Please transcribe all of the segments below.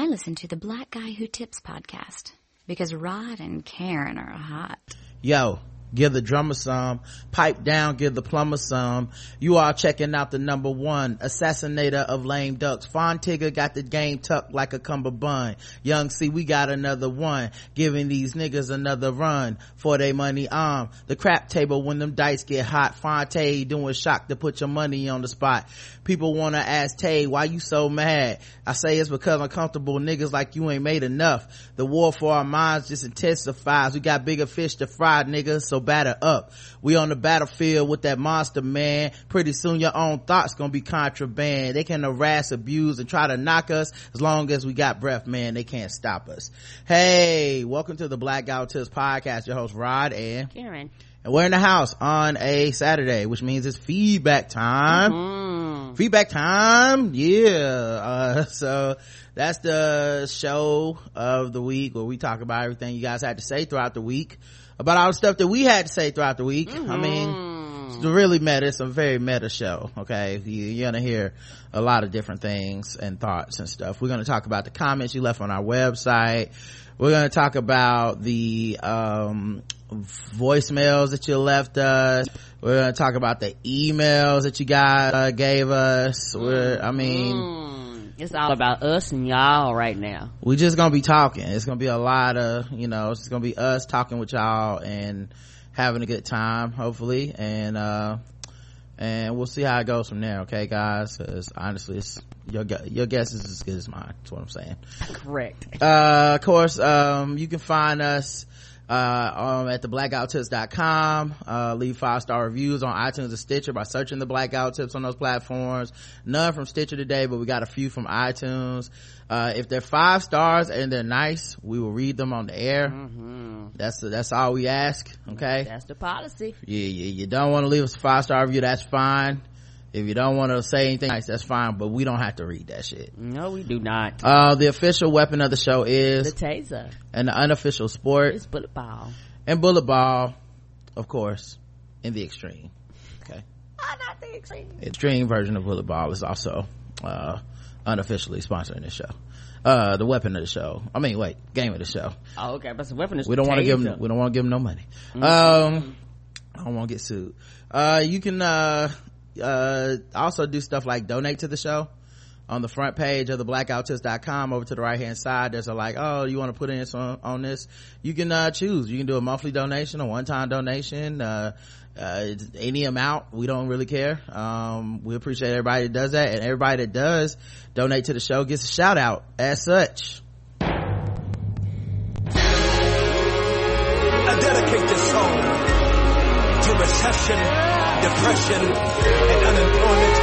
I listen to the Black Guy Who Tips podcast because Rod and Karen are hot. Yo, give the drummer some, pipe down, give the plumber some. You are checking out the number one assassinator of lame ducks. Fontigga got the game tucked like a cummerbund. Young C, we got another one, giving these niggas another run for they money arm. The crap table when them dice get hot. Fonte doing shock to put your money on the spot. People wanna ask Tay, why you so mad? I say it's because I'm comfortable. Niggas like you ain't made enough. The war for our minds just intensifies. We got bigger fish to fry, niggas, so batter up. We on the battlefield with that monster, man. Pretty soon your own thoughts gonna be contraband. They can harass, abuse, and try to knock us. As long as we got breath, man, they can't stop us. Hey, welcome to the Black Guy Who Tips podcast. Your host Rod and Karen. And we're in the house on a Saturday, which means it's feedback time. Feedback time, yeah. So that's the show of the week where we talk about everything you guys had to say throughout the week, about all the stuff that we had to say throughout the week. I mean, it's really meta. It's a very meta show. Okay, you're gonna hear a lot of different things and thoughts and stuff. We're gonna talk about the comments you left on our website. We're gonna talk about the voicemails that you left us. We're gonna talk about the emails that you guys gave us. It's all about us and y'all right now. We just gonna be talking. It's gonna be a lot of, it's just gonna be us talking with y'all and having a good time, hopefully, and we'll see how it goes from there. Okay, guys, because honestly, it's your guess is as good as mine. That's what I'm saying. Correct. Of course, you can find us at the blackouttips.com. Leave 5-star reviews on iTunes and Stitcher by searching the Blackout Tips on those platforms. None from Stitcher today, but we got a few from iTunes. If they're 5 stars and they're nice, we will read them on the air. That's all we ask. Okay, that's the policy. You don't want to leave us a 5-star review, that's fine. If you don't want to say anything nice, that's fine, but we don't have to read that shit. No, we do not. The official weapon of the show is the taser, and the unofficial sport is bullet ball. And bullet ball, of course, in the extreme. Okay, not the extreme. Extreme version of bullet ball is also unofficially sponsoring this show. The weapon of the show. Game of the show. Oh, okay, but the weapon is we don't want to give them no money. I don't want to get sued. You can also do stuff like donate to the show on the front page of the blackouttips.com. Over to the right hand side, there's you want to put in on this, you can choose. You can do a monthly donation, a one-time donation, any amount. We don't really care. We appreciate everybody that does that, and everybody that does donate to the show gets a shout out as such. I dedicate this song to recession, depression, and unemployment.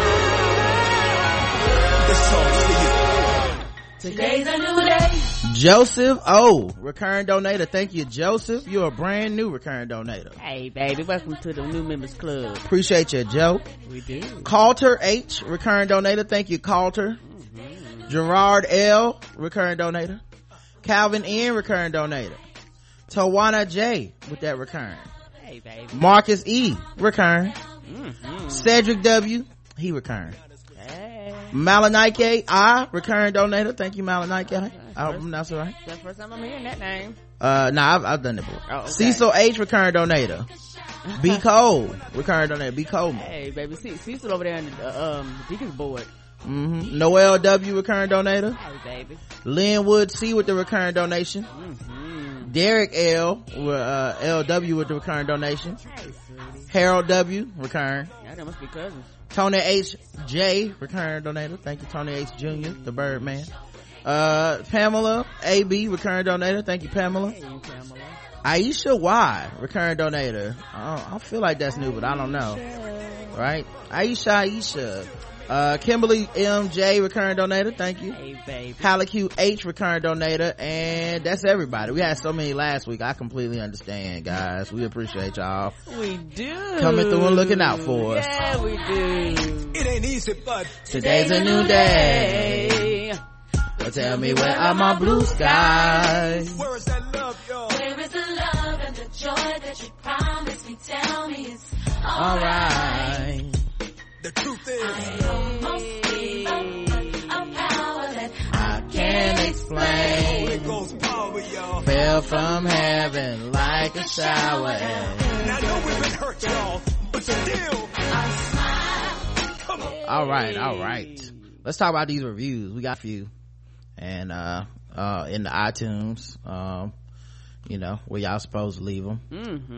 This song's for you. Today's a new day. Joseph O, recurring donator. Thank you, Joseph. You're a brand new recurring donator. Hey, baby, welcome to the new members club. Appreciate you, Joe. We do. Calter H, recurring donator. Thank you, Calter. Gerard L, recurring donator. Calvin N, recurring donator. Tawana J with that recurring. Hey, baby. Marcus E, recurring. Cedric W, he recurring. Hey. Malanike I, recurring donator. Thank you, Malanike. That's all right. That's the first time I'm hearing that name. I've done it before. Oh, okay. Cecil H, recurring donator. B Cole, recurring donator. B Cole. Hey, baby. Cecil over there on the Deacon's board. Noel W, recurring donator. Hey, baby. Linwood C with the recurring donation. Derek L, LW with the recurring donation. Hey, Harold W, recurring. Yeah, that must be cousins. Tony H J, recurring donator. Thank you, Tony H Jr., the Birdman. Pamela AB, recurring donator. Thank you, Pamela. Hey, Pamela. Aisha Y, recurring donator. I feel like that's new, but I don't know. Right? Aisha. Kimberly MJ, recurring donator. Thank you. Hey, baby. Haliq H, recurring donator. And that's everybody. We had so many last week. I completely understand, guys. We appreciate y'all. We do. Coming through and looking out for us. Yeah, we do. It ain't easy, but today's a new day. Well, tell me, where are my blue skies? where is that love, y'all? Where is the love and the joy that you promised me? Tell me it's Alright. The truth is, I almost gave up, but a power that I can't flame. Holy Ghost power, y'all. Fell from heaven like a shower. Now I know we've been hurt, y'all, but still. Come on. All right. Let's talk about these reviews. We got a few. And, in the iTunes, you know, where y'all supposed to leave them.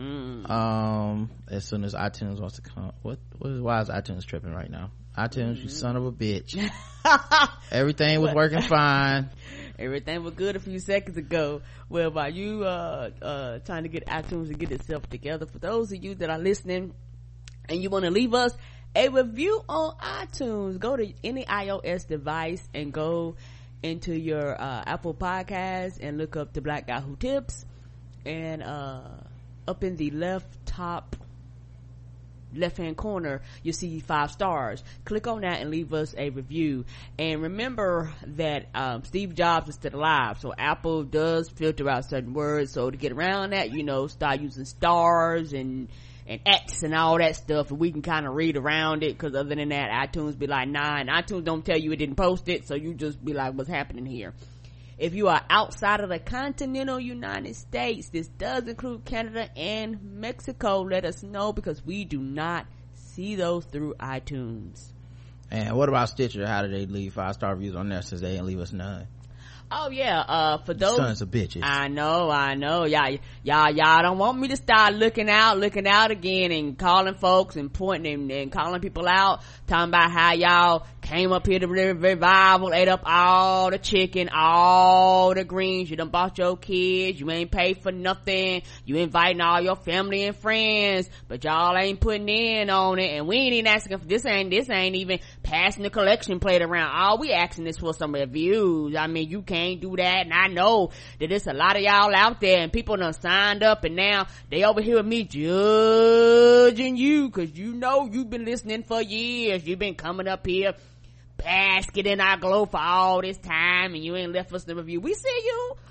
As soon as iTunes wants to come. Why is iTunes tripping right now? iTunes, you son of a bitch. Everything was working fine. Everything was good a few seconds ago. Well, while you trying to get iTunes to get itself together, for those of you that are listening and you want to leave us a review on iTunes, go to any iOS device and go into your Apple Podcast and look up The Black Guy Who Tips, and up in the left hand corner you see 5 stars. Click on that and leave us a review. And remember that Steve Jobs is still alive, so Apple does filter out certain words. So to get around that, you know, start using stars and X and all that stuff, and we can kind of read around it, because other than that, iTunes be like, nah, and iTunes don't tell you it didn't post it, so you just be like, what's happening here? If you are outside of the continental United States, this does include Canada and Mexico, let us know, because we do not see those through iTunes. And what about Stitcher? How do they leave 5-star reviews on there, since they didn't leave us none? Oh yeah, for those sons of bitches. I know. Y'all don't want me to start looking out again and calling folks and pointing and calling people out, talking about how y'all came up here to revival, ate up all the chicken, all the greens, you done bought your kids, you ain't paid for nothing, you inviting all your family and friends, but y'all ain't putting in on it, and we ain't even asking for this ain't even passing the collection plate around. All we asking is for some reviews. I mean, you can't do that, and I know that there's a lot of y'all out there and people done signed up, and now they over here with me judging you, cause you know you've been listening for years, you've been coming up here basking in our glow for all this time, and you ain't left us the review. We see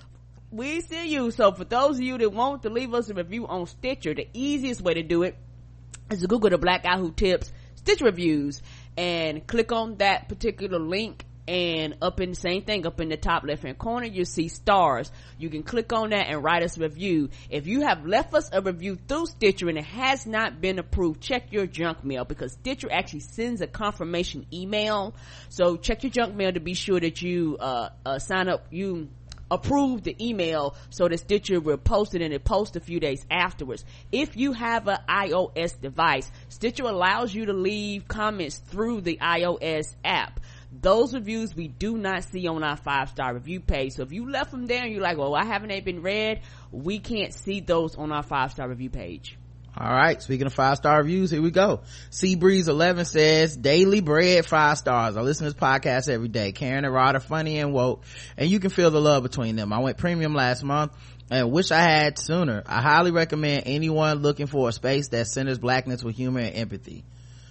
you. So for those of you that want to leave us a review on Stitcher, the easiest way to do it is to Google The Black Guy Who Tips Stitcher reviews and click on that particular link, and up in the same thing, up in the top left hand corner you'll see stars. You can click on that and write us a review. If you have left us a review through Stitcher and it has not been approved, check your junk mail, because Stitcher actually sends a confirmation email. So check your junk mail to be sure that you sign up, you approve the email, so that Stitcher will post it, and it posts a few days afterwards. If you have an iOS device, Stitcher allows you to leave comments through the iOS app. Those reviews we do not see on our 5-star review page. So if you left them there and you're like, well, why haven't they been read? We can't see those on our 5-star review page. All right, speaking of 5-star reviews, here we go. Seabreeze11 says, Daily Bread 5 stars. I listen to this podcast every day. Karen and Rod are funny and woke, and you can feel the love between them. I went premium last month and wish I had sooner. I highly recommend anyone looking for a space that centers blackness with humor and empathy.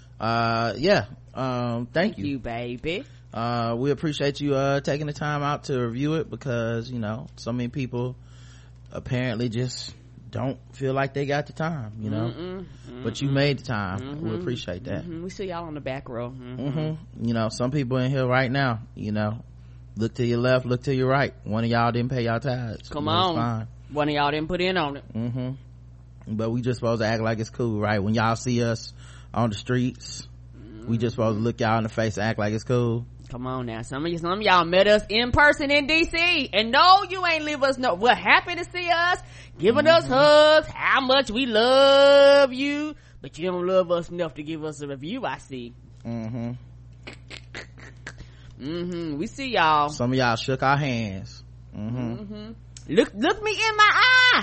Thank you, baby. We appreciate you taking the time out to review it, because, you know, so many people apparently just don't feel like they got the time, you know. But you made the time. We appreciate that. We see y'all on the back row. You know, some people in here right now, you know, look to your left, look to your right. One of y'all didn't pay y'all tithes. Come on, fine. One of y'all didn't put in on it. But we just supposed to act like it's cool, right? When y'all see us on the streets, we just supposed to look y'all in the face and act like it's cool. Come on now, some of y'all met us in person in DC, and no, you ain't leave us no, we're happy to see us, giving us hugs, how much we love you, but you don't love us enough to give us a review. I see. We see y'all. Some of y'all shook our hands. Look me in my eye.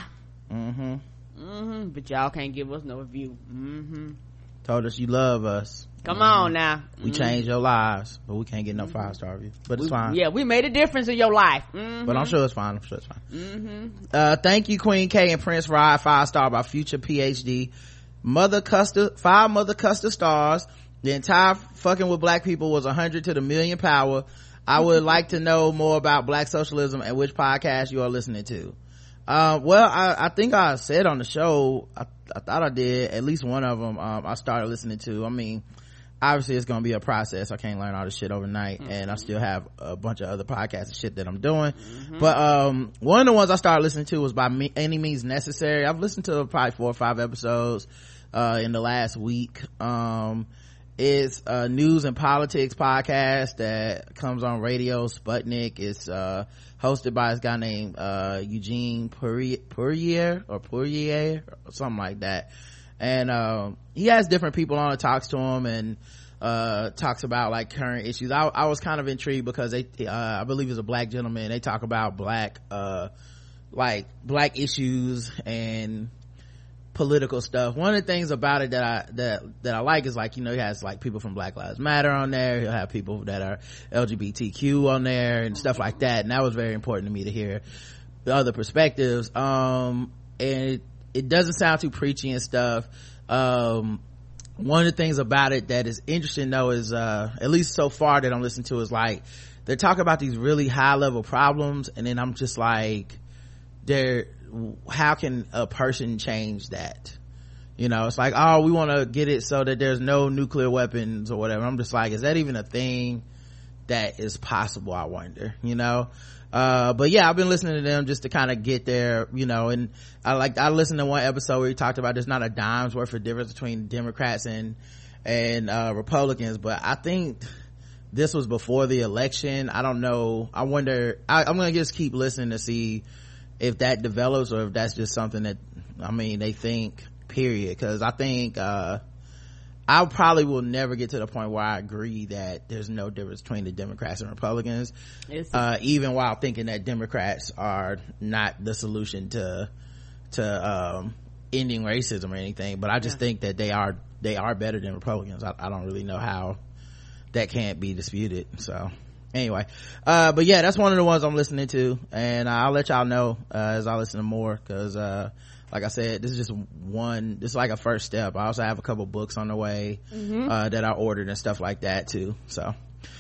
But y'all can't give us no review. Told us you love us. Come on now. We changed your lives, but we can't get no 5-star review. But it's fine. Yeah, we made a difference in your life. But I'm sure it's fine. Thank you, Queen K and Prince Rod. 5-star by Future PhD. 5 Mother Custer stars. The entire fucking with black people was 100 to the million power. I would like to know more about black socialism and which podcast you are listening to. I think I said on the show, I thought I did, at least one of them I started listening to. I mean, obviously it's gonna be a process. I can't learn all this shit overnight, and I still have a bunch of other podcasts and shit that I'm doing. But one of the ones I started listening to was by Any Means Necessary. I've listened to probably 4 or 5 episodes in the last week. It's a news and politics podcast that comes on radio Sputnik. It's hosted by this guy named Eugene Poirier or something like that, and he has different people on and talks to him and talks about like current issues. I was kind of intrigued because they I believe it's a black gentleman. They talk about black issues and political stuff. One of the things about it that I like is like, you know, he has like people from Black Lives Matter on there. He'll have people that are LGBTQ on there and stuff like that, and that was very important to me to hear the other perspectives. And it doesn't sound too preachy and stuff. One of the things about it that is interesting though is at least so far that I'm listening to is like they're talking about these really high level problems, and then I'm just like, how can a person change that? You know, it's like, oh, we want to get it so that there's no nuclear weapons or whatever. I'm just like, is that even a thing that is possible? I wonder, you know. But yeah, I've been listening to them just to kind of get there, you know. And I listened to one episode where he talked about there's not a dime's worth of difference between Democrats and Republicans, but I think this was before the election. I don't know. I wonder. I'm gonna just keep listening to see if that develops or if that's just something that, I mean, they think, period. Because I think I probably will never get to the point where I agree that there's no difference between the Democrats and Republicans, even while thinking that Democrats are not the solution to ending racism or anything. But I just think that they are better than Republicans. I don't really know how that can't be disputed. So anyway, but yeah, that's one of the ones I'm listening to, and I'll let y'all know as I listen to more, because like I said, this is just one. This is like a first step. I also have a couple books on the way that I ordered and stuff like that too. So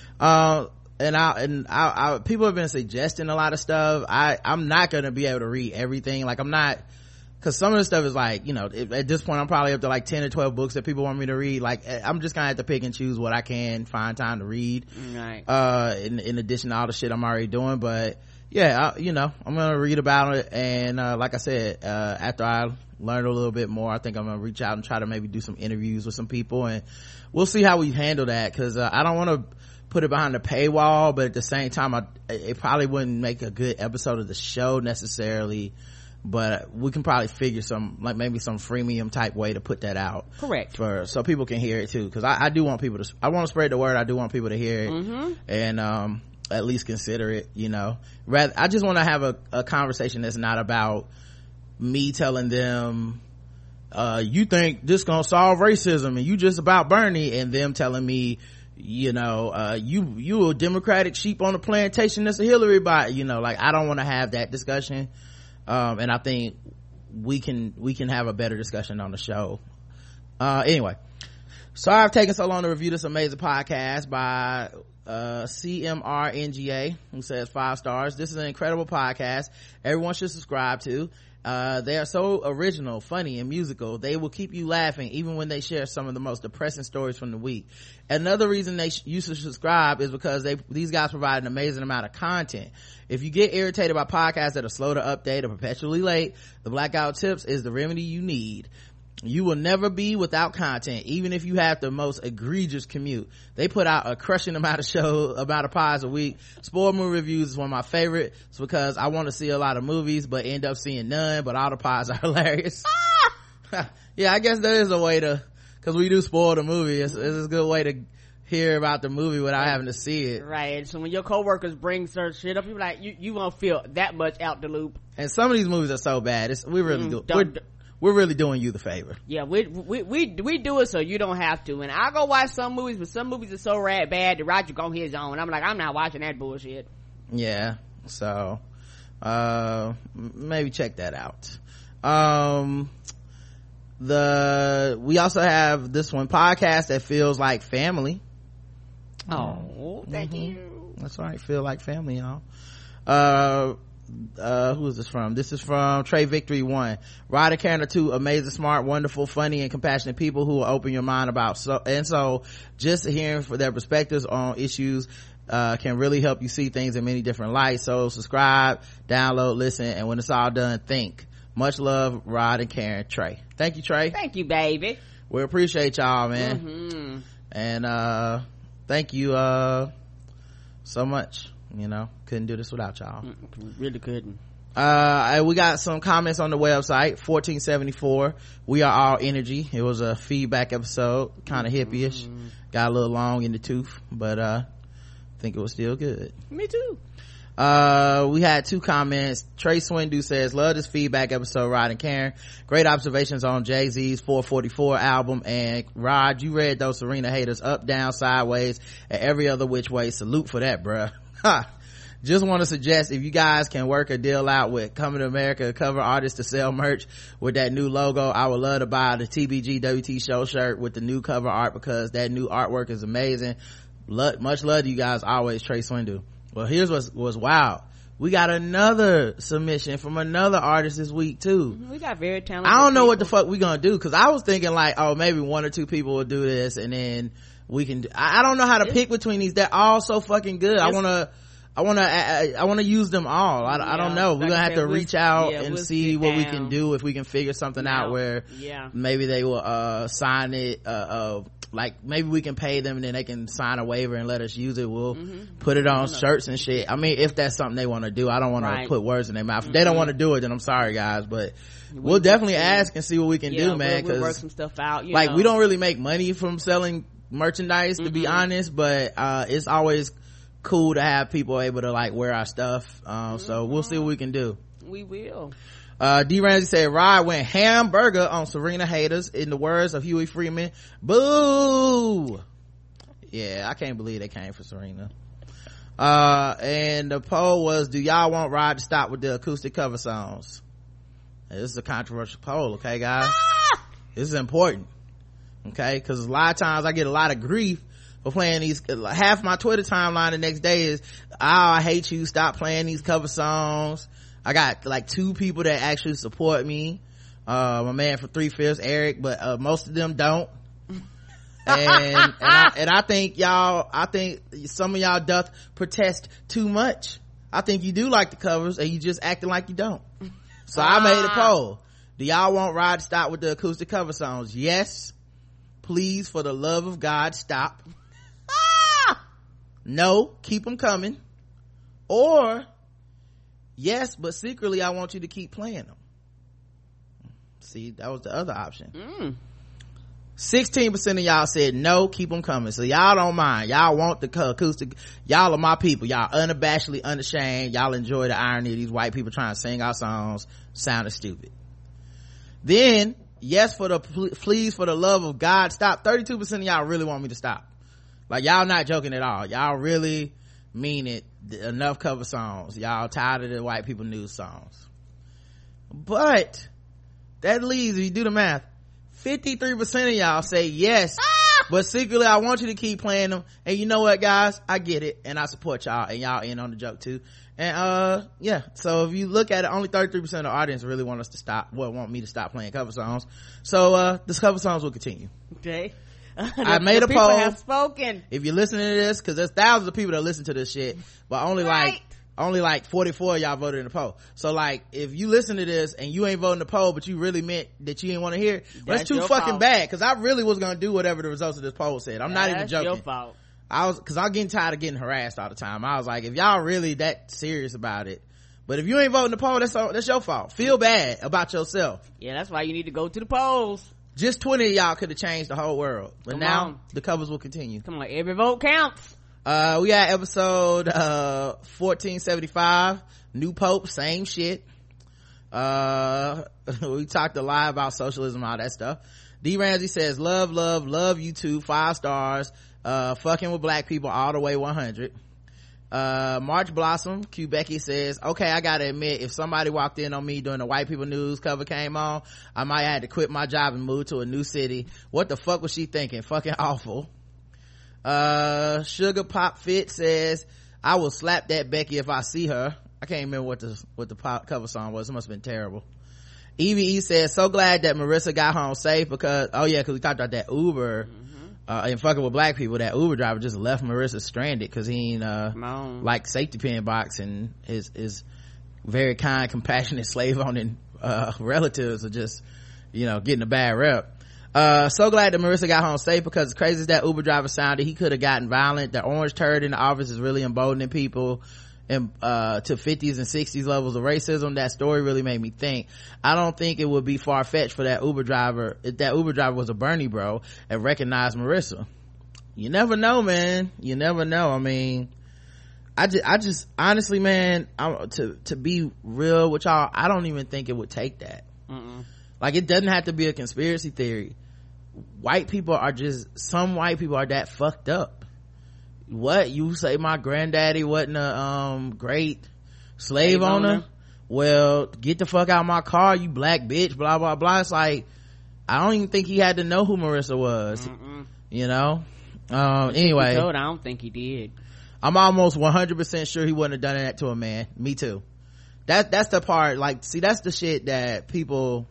and I people have been suggesting a lot of stuff. I'm not gonna be able to read everything. Like, I'm not, because some of the stuff is like, you know, at this point I'm probably up to like 10 or 12 books that people want me to read. Like, I'm just gonna have to pick and choose what I can find time to read, right? In addition to all the shit I'm already doing. But yeah, you know, I'm gonna read about it, and like I said, after I learn a little bit more, I think I'm gonna reach out and try to maybe do some interviews with some people, and we'll see how we handle that, because I don't want to put it behind the paywall, but at the same time it probably wouldn't make a good episode of the show necessarily. But we can probably figure some, like maybe some freemium type way to put that out, correct, so people can hear it too, because I do want people to, I want to spread the word. I do want people to hear it, and at least consider it, you know. Rather, I just want to have a conversation that's not about me telling them you think this gonna solve racism and you just about Bernie, and them telling me, you know, you a Democratic sheep on the plantation that's a Hillary bot, you know. Like, I don't want to have that discussion, and I think we can have a better discussion on the show. Anyway, sorry I've taken so long to review this amazing podcast by CMRNGA, who says 5 stars. This is an incredible podcast everyone should subscribe to. They are so original, funny, and musical. They will keep you laughing even when they share some of the most depressing stories from the week. Another reason you should subscribe is because these guys provide an amazing amount of content. If you get irritated by podcasts that are slow to update or perpetually late, the Blackout Tips is the remedy you need. You will never be without content, even if you have the most egregious commute. They put out a crushing amount of pods a week. Spoiled movie reviews is one of my favorites. It's because I want to see a lot of movies but end up seeing none, but all the pods are hilarious. Yeah, I guess there is a way to, because we do spoil the movie. It's a good way to hear about the movie without having to see it, right? So when your coworkers bring certain shit up, you're like, you won't feel that much out the loop. And some of these movies are so bad, we're really doing you the favor. Yeah, we do it so you don't have to. And I go watch some movies, but some movies are so bad that Roger go his own. I'm like, I'm not watching that bullshit. Yeah, so maybe check that out. We also have this one podcast that feels like family. Oh, thank you. That's right, feel like family, y'all. who is this from? This is from Trey Victory 1. Rod and Karen are two amazing, smart, wonderful, funny, and compassionate people who will open your mind about so just hearing for their perspectives on issues can really help you see things in many different lights. So subscribe, download, listen, and when it's all done, think. Much love, Rod and Karen. Trey. Thank you, Trey. Thank you, baby. We appreciate y'all, man. And thank you so much. Couldn't do this without y'all. Really couldn't. We got some comments on the website. 1474 We Are All Energy. It was a feedback episode, kind of hippie-ish. Got a little long in the tooth, but I think it was still good. Me too. We had 2 comments. Trey Swindu says, love this feedback episode, Rod and Karen. Great observations on Jay-Z's 444 album. And Rod, you read those Serena haters up, down, sideways, and every other which way. Salute for that, bruh. Just want to suggest if you guys can work a deal out with Coming to America cover artists to sell merch with that new logo, I would love to buy the TBG WT show shirt with the new cover art because that new artwork is amazing. Much love to you guys always. Trey Swindu. Well, here's what's wild. We got another submission from another artist this week too. We got very talented I don't know people. what the fuck we gonna do, because I was thinking like, oh, maybe 1 or 2 people will do this and then we can I don't know how to pick between these. They're all so fucking good. I want to use them all. I don't know. We're gonna have to reach out and see what we can do, if we can figure something out where maybe they will sign it, like maybe we can pay them and then they can sign a waiver and let us use it. We'll put it on shirts and shit. I mean, if that's something they want to do. I don't want to put words in their mouth. If they don't want to do it, then I'm sorry guys, but we'll definitely ask and see what we can do, man, because we'll work some stuff out. We don't really make money from selling merchandise, to be honest, but it's always cool to have people able to like wear our stuff. So we'll see what we can do. We will. D Ramsey said Rod went hamburger on Serena haters, in the words of Huey Freeman. Boo. Yeah, I can't believe they came for Serena. And the poll was, do y'all want Rod to stop with the acoustic cover songs? This is a controversial poll, okay guys? This is important, okay, because a lot of times I get a lot of grief for playing these. Half my Twitter timeline the next day is, I hate you, stop playing these cover songs. I got like 2 people that actually support me, my man from 3/5, Eric, but most of them don't. And I think some of y'all doth protest too much. I think you do like the covers and you just acting like you don't. So I made a poll. Do y'all want Rod to stop with the acoustic cover songs? Yes, please, for the love of God, stop. No, keep them coming. Or yes, but secretly I want you to keep playing them. See, that was the other option. 16% of y'all said no, keep them coming. So y'all don't mind. Y'all want the acoustic. Y'all are my people. Y'all unabashedly unashamed. Y'all enjoy the irony of these white people trying to sing our songs sounding stupid. Then yes, for the please, for the love of God, stop. 32% of y'all really want me to stop. Like, y'all not joking at all. Y'all really mean it. Enough cover songs. Y'all tired of the white people news songs. But that leaves, if you do the math, 53% of y'all say yes, but secretly I want you to keep playing them. And you know what, guys, I get it, and I support y'all, and y'all in on the joke too. And yeah, so if you look at it, only 33% of the audience really want me to stop playing cover songs. So the cover songs will continue. Okay. I made a poll. Have spoken. If you're listening to this, because there's thousands of people that listen to this shit, but only like 44 of y'all voted in the poll. So like, if you listen to this and you ain't voting the poll, but you really meant that you didn't want to hear it, that's too fucking bad, because I really was gonna do whatever the results of this poll said. I'm not even joking. That's your fault. Because I'm getting tired of getting harassed all the time. I was like, if y'all really that serious about it, but if you ain't voting the poll, that's your fault. Feel bad about yourself. Yeah, that's why you need to go to the polls. Just 20 of y'all could have changed the whole world, but now the covers will continue. Come on, every vote counts. We got episode 1475, new pope, same shit. We talked a lot about socialism, all that stuff. D Ramsey says love you too, 5 stars. Fucking with black people all the way 100. March Blossom Q Becky says, okay, I gotta admit, if somebody walked in on me during the white people news cover came on, I might have to quit my job and move to a new city. What the fuck was she thinking? Fucking awful. Sugar Pop Fit says, I will slap that Becky if I see her. I can't remember what the cover song was. It must have been terrible. EVE says, so glad that Marissa got home safe because we talked about that Uber and fucking with black people. That Uber driver just left Marissa stranded because he ain't like safety pin box, and his very kind, compassionate slave owning relatives are just getting a bad rep. So glad that Marissa got home safe because as crazy as that Uber driver sounded, he could have gotten violent. The orange turd in the office is really emboldening people and to 50s and 60s levels of racism. That story really made me think. I don't think it would be far-fetched for that Uber driver, if that Uber driver was a Bernie bro and recognized Marissa. You never know, man. You never know. I mean, I just honestly, man, to be real with y'all, I don't even think it would take that. Like, it doesn't have to be a conspiracy theory. Some white people are that fucked up. What, you say my granddaddy wasn't a great slave owner? Well, get the fuck out of my car, you black bitch, blah blah blah. It's like, I don't even think he had to know who Marissa was. Anyway, I don't think he did. I'm almost 100% sure he wouldn't have done that to a man. Me too. That's the part, like, see, that's the shit that people,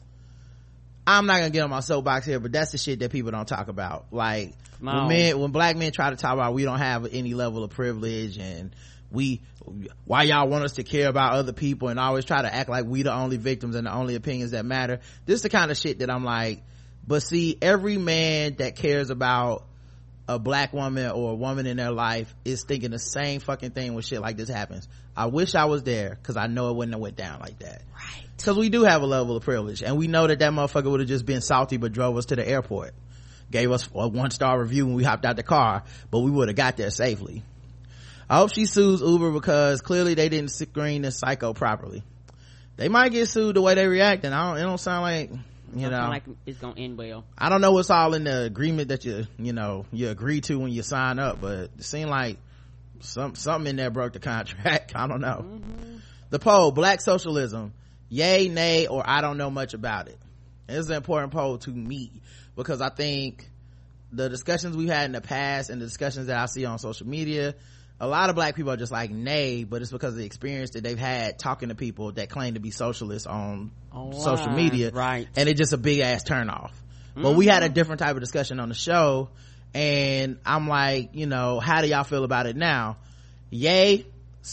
I'm not gonna get on my soapbox here, but that's the shit that people don't talk about. Like, when black men try to talk about we don't have any level of privilege and why y'all want us to care about other people and always try to act like we the only victims and the only opinions that matter. This is the kind of shit that I'm like, but see, every man that cares about a black woman or a woman in their life is thinking the same fucking thing when shit like this happens. I wish I was there because I know it wouldn't have went down like that. Right. Because we do have a level of privilege, and we know that motherfucker would have just been salty but drove us to the airport, gave us a 1-star review when we hopped out the car, but we would have got there safely. I hope she sues Uber because clearly they didn't screen this psycho properly. They might get sued the way they react, and it don't sound like, like it's gonna end well. I don't know what's all in the agreement that you agree to when you sign up, but it seemed like something in there broke the contract. I don't know. The poll, black socialism, yay, nay, or I don't know much about it. It's an important poll to me because I think the discussions we've had in the past and the discussions that I see on social media, a lot of black people are just like nay, but it's because of the experience that they've had talking to people that claim to be socialists on social media, right? And it's just a big ass turnoff. But we had a different type of discussion on the show, and I'm like, how do y'all feel about it now? Yay,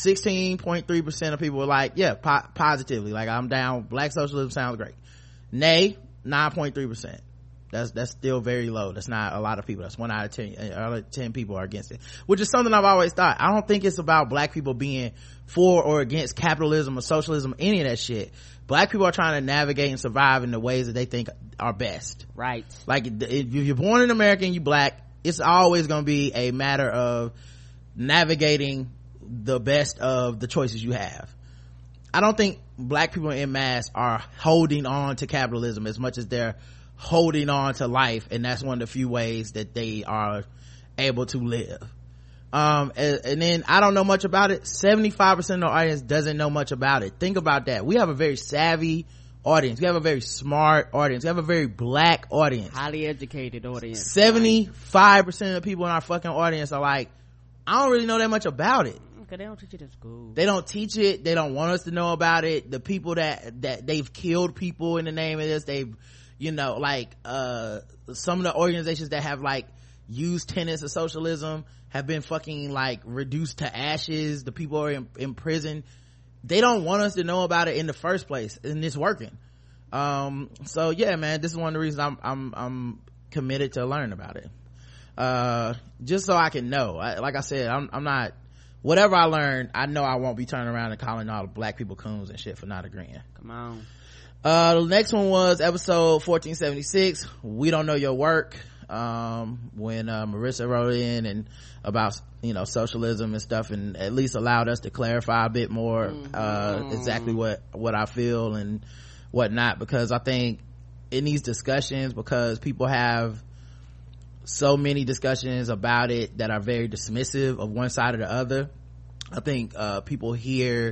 16.3% of people were like, yeah, positively, like, I'm down, black socialism sounds great. Nay, 9.3%. That's still very low. That's not a lot of people. That's 1 out of 10 people are against it, which is something I've always thought. I don't think it's about black people being for or against capitalism or socialism, any of that shit. Black people are trying to navigate and survive in the ways that they think are best. Right. Like, if you're born in America and you black, it's always going to be a matter of navigating the best of the choices you have. I don't think black people en masse are holding on to capitalism as much as they're holding on to life, and that's one of the few ways that they are able to live. And then I don't know much about it. 75% of the audience doesn't know much about it. Think about that. We have a very savvy audience. We have a very smart audience. We have a very black audience, highly educated audience. 75% of the people in our fucking audience are like, I don't really know that much about it. They don't teach it in school. They don't teach it. They don't want us to know about it. The people that they've killed people in the name of this, they've, some of the organizations that have like used tenets of socialism have been fucking like reduced to ashes. The people are in prison. They don't want us to know about it in the first place, and it's working. So yeah, man, this is one of the reasons I'm committed to learn about it. Just so I can know. Like I said, I'm not, whatever I learn, I know I won't be turning around and calling all the black people coons and shit for not agreeing. Come on. The next one was episode 1476, We Don't Know Your Work, when Marissa wrote in and about socialism and stuff, and at least allowed us to clarify a bit more exactly what I feel and whatnot, because I think in these discussions, because people have so many discussions about it that are very dismissive of one side or the other, I think people hear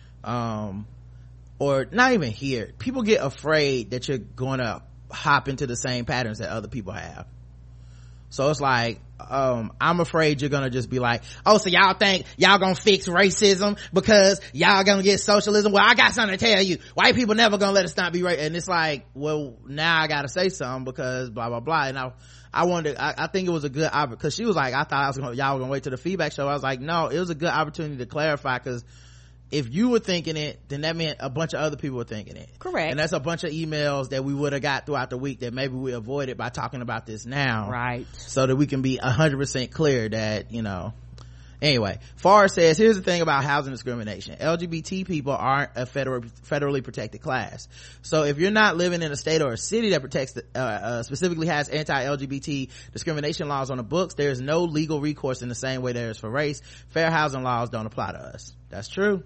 or not even here, people get afraid that you're gonna hop into the same patterns that other people have. So it's like, I'm afraid you're gonna just be like, oh, so y'all think y'all gonna fix racism because y'all gonna get socialism? Well, I got something to tell you. White people never gonna let us not be right. And it's like, well, now I gotta say something because blah, blah, blah. And I wanted, I think it was a good, because she was like, I thought y'all were gonna wait till the feedback show. I was like, no, it was a good opportunity to clarify, because if you were thinking it, then that meant a bunch of other people were thinking it. Correct. And that's a bunch of emails that we would have got throughout the week that maybe we avoided by talking about this now. Right. So that we can be 100% clear that, anyway, Farr says, here's the thing about housing discrimination. LGBT people aren't a federally protected class. So if you're not living in a state or a city that protects, specifically has anti-LGBT discrimination laws on the books, there's no legal recourse in the same way there is for race. Fair housing laws don't apply to us. That's true.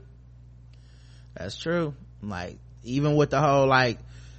Like, even with the whole, like,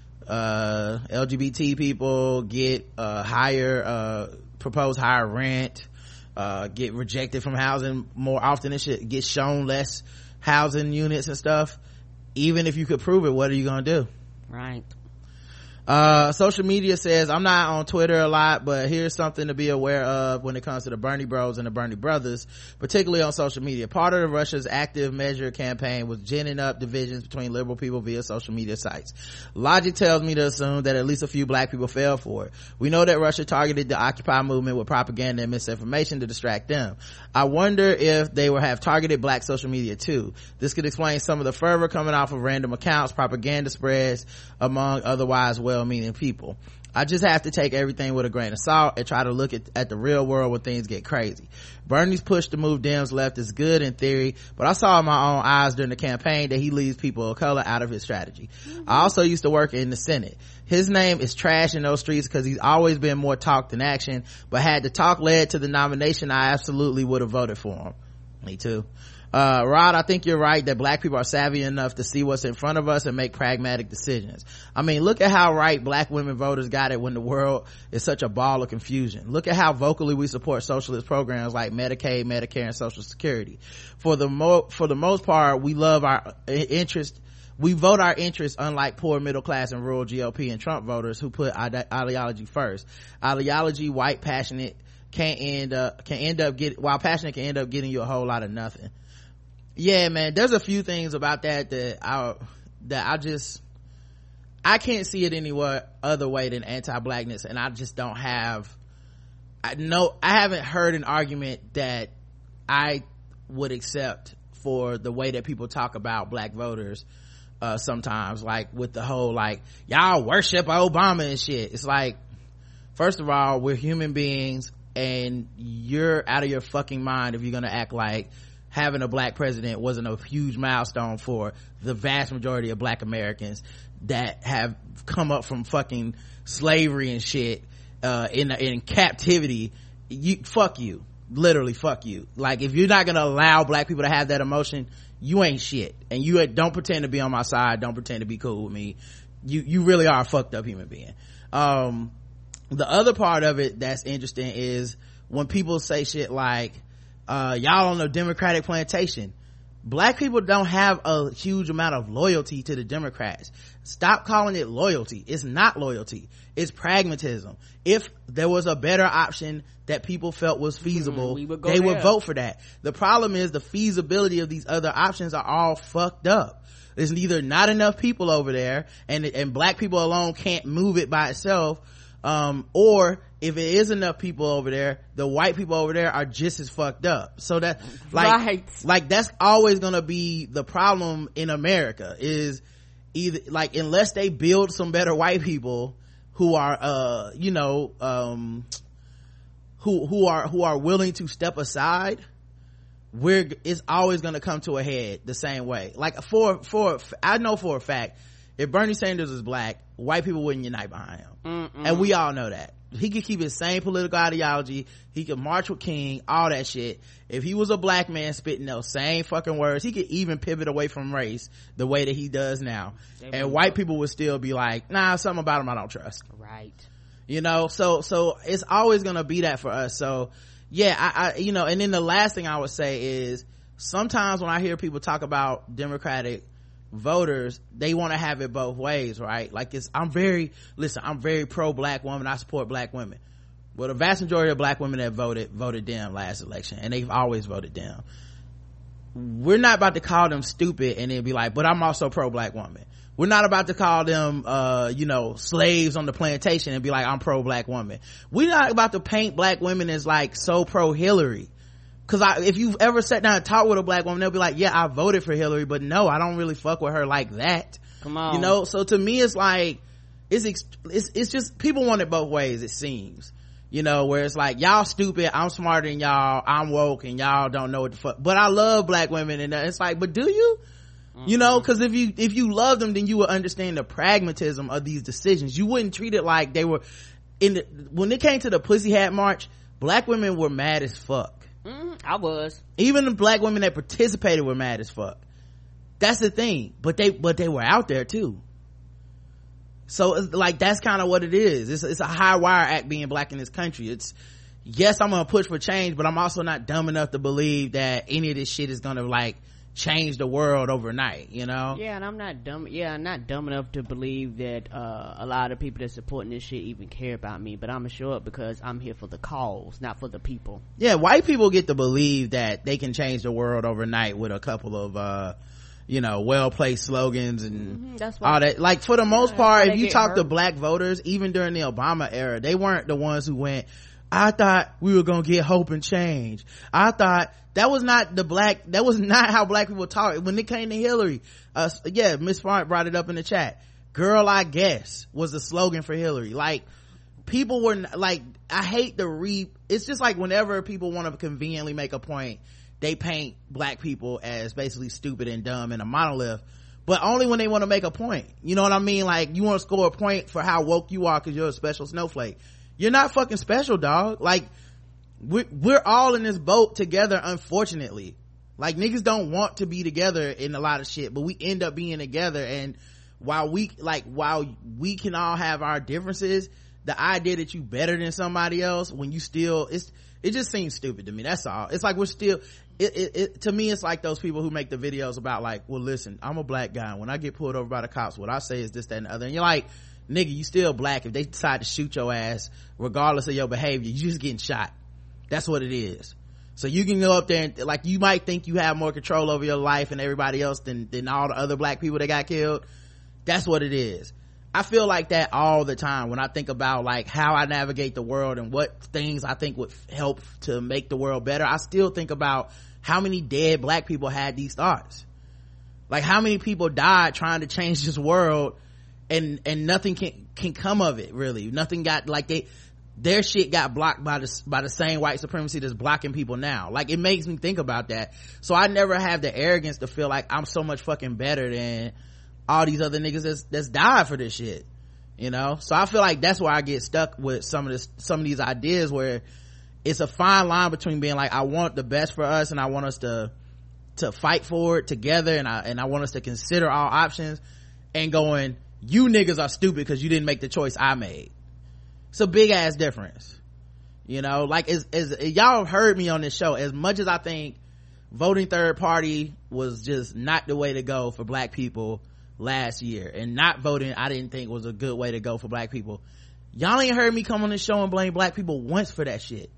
LGBT people get propose higher rent, get rejected from housing more often, and shit, get shown less housing units and stuff. Even if you could prove it, what are you gonna do? Right. Social media says, I'm not on Twitter a lot, but here's something to be aware of when it comes to the Bernie bros and the Bernie brothers, particularly on social media. Part of Russia's active measure campaign was ginning up divisions between liberal people via social media sites. Logic tells me to assume that at least a few black people fell for it. We know that Russia targeted the Occupy movement with propaganda and misinformation to distract them. I wonder if they will have targeted black social media too. This could explain some of the fervor coming off of random accounts, propaganda spreads among otherwise well-meaning people. I just have to take everything with a grain of salt and try to look at the real world when things get crazy. Bernie's push to move Dems left is good in theory, but I saw in my own eyes during the campaign that he leaves people of color out of his strategy. I also used to work in the Senate. His name is trash in those streets because he's always been more talk than action, but had the talk led to the nomination, I absolutely would have voted for him. Me too. Rod, I think you're right that black people are savvy enough to see what's in front of us and make pragmatic decisions. I mean, look at how right black women voters got it when the world is such a ball of confusion. Look at how vocally we support socialist programs like Medicaid, Medicare, and Social Security. For the most part, we love our interest. We vote our interests, unlike poor middle class and rural GOP and Trump voters who put ideology first. Ideology, white, passionate, can end up getting you a whole lot of nothing. Yeah, man, there's a few things about that I can't see it any other way than anti-blackness, and I just don't have, I haven't heard an argument that I would accept for the way that people talk about black voters, sometimes, like with the whole, like, y'all worship Obama and shit. It's like, first of all, we're human beings, and you're out of your fucking mind if you're gonna act like having a black president wasn't a huge milestone for the vast majority of black Americans that have come up from fucking slavery and shit, in captivity. Fuck you. Literally fuck you. Like, if you're not gonna allow black people to have that emotion, you ain't shit. And you don't pretend to be on my side, don't pretend to be cool with me. You really are a fucked up human being. The other part of it that's interesting is when people say shit like, y'all on the Democratic plantation. Black people don't have a huge amount of loyalty to the Democrats. Stop calling it loyalty. It's not loyalty. It's pragmatism. If there was a better option that people felt was feasible, they would vote for that. The problem is the feasibility of these other options are all fucked up. There's either not enough people over there, and black people alone can't move it by itself, or if it is enough people over there, the white people over there are just as fucked up. So that, like that's always gonna be the problem in America, is either, like, unless they build some better white people who are who are willing to step aside, it's always gonna come to a head the same way. Like, I know for a fact, if Bernie Sanders was black, white people wouldn't unite behind him. And we all know that. He could keep his same political ideology, he could march with King, all that shit. If he was a black man spitting those same fucking words, he could even pivot away from race the way that he does now, and white people would still be like, nah, something about him I don't trust. Right. So it's always gonna be that for us. So yeah, I and then the last thing I would say is, sometimes when I hear people talk about Democratic voters, they want to have it both ways, right? Like, I'm very pro black woman, I support black women. Well, the vast majority of black women that voted them last election, and they've always voted them. We're not about to call them stupid and then be like, but I'm also pro-black woman. We're not about to call them slaves on the plantation and be like, I'm pro-black woman. We're not about to paint black women as like so pro-Hillary. Cause if you've ever sat down and talked with a black woman, they'll be like, yeah, I voted for Hillary, but no, I don't really fuck with her like that. Come on. So to me, it's like, it's just, people want it both ways, it seems. Where it's like, y'all stupid, I'm smarter than y'all, I'm woke, and y'all don't know what the fuck. But I love black women, and it's like, but do you? Cause if you love them, then you would understand the pragmatism of these decisions. You wouldn't treat it like they were, when it came to the Pussy Hat March, black women were mad as fuck. I was. Even the black women that participated were mad as fuck. That's the thing. But they were out there too. So it's like, that's kind of what it is. It's a high wire act being black in this country. It's, yes, I'm gonna push for change, but I'm also not dumb enough to believe that any of this shit is gonna like change the world overnight, Yeah, and I'm not dumb enough to believe that a lot of people that supporting this shit even care about me, but I'm gonna show up because I'm here for the cause, not for the people. Yeah, white people get to believe that they can change the world overnight with a couple of well-placed slogans and all that. Like, for the most part, if you talk to black voters, even during the Obama era, they weren't the ones who went, I thought we were gonna get hope and change. I thought that was not how black people talk. When it came to Hillary, Miss Farnt brought it up in the chat. Girl, I guess was the slogan for Hillary. Like, people were like, I hate it's just like whenever people want to conveniently make a point, they paint black people as basically stupid and dumb and a monolith, but only when they want to make a point. You know what I mean? Like, you want to score a point for how woke you are because you're a special snowflake. You're not fucking special, dog. Like, we're all in this boat together, unfortunately. Like, niggas don't want to be together in a lot of shit, but we end up being together. And while we can all have our differences, the idea that you better than somebody else when you still, it just seems stupid to me. That's all. It's like we're still, to me, it's like those people who make the videos about like, well, listen, I'm a black guy. When I get pulled over by the cops, what I say is this, that, and the other. And you're like, nigga, you still black. If they decide to shoot your ass, regardless of your behavior, you just getting shot. That's what it is. So you can go up there and, like, you might think you have more control over your life and everybody else than all the other black people that got killed. That's what it is. I feel like that all the time when I think about like how I navigate the world and what things I think would help to make the world better. I still think about how many dead black people had these thoughts. Like, how many people died trying to change this world and nothing can come of it, really. Nothing got, like, their shit got blocked by the same white supremacy that's blocking people now. Like, it makes me think about that. So I never have the arrogance to feel like I'm so much fucking better than all these other niggas that's died for this shit, so I feel like that's where I get stuck with some of these ideas, where it's a fine line between being like, I want the best for us and I want us to fight for it together, and I want us to consider all options, and going, you niggas are stupid because you didn't make the choice I made. It's a big ass difference, like, as y'all have heard me on this show, as much as I think voting third party was just not the way to go for black people last year, and not voting I didn't think was a good way to go for black people, y'all ain't heard me come on this show and blame black people once for that shit,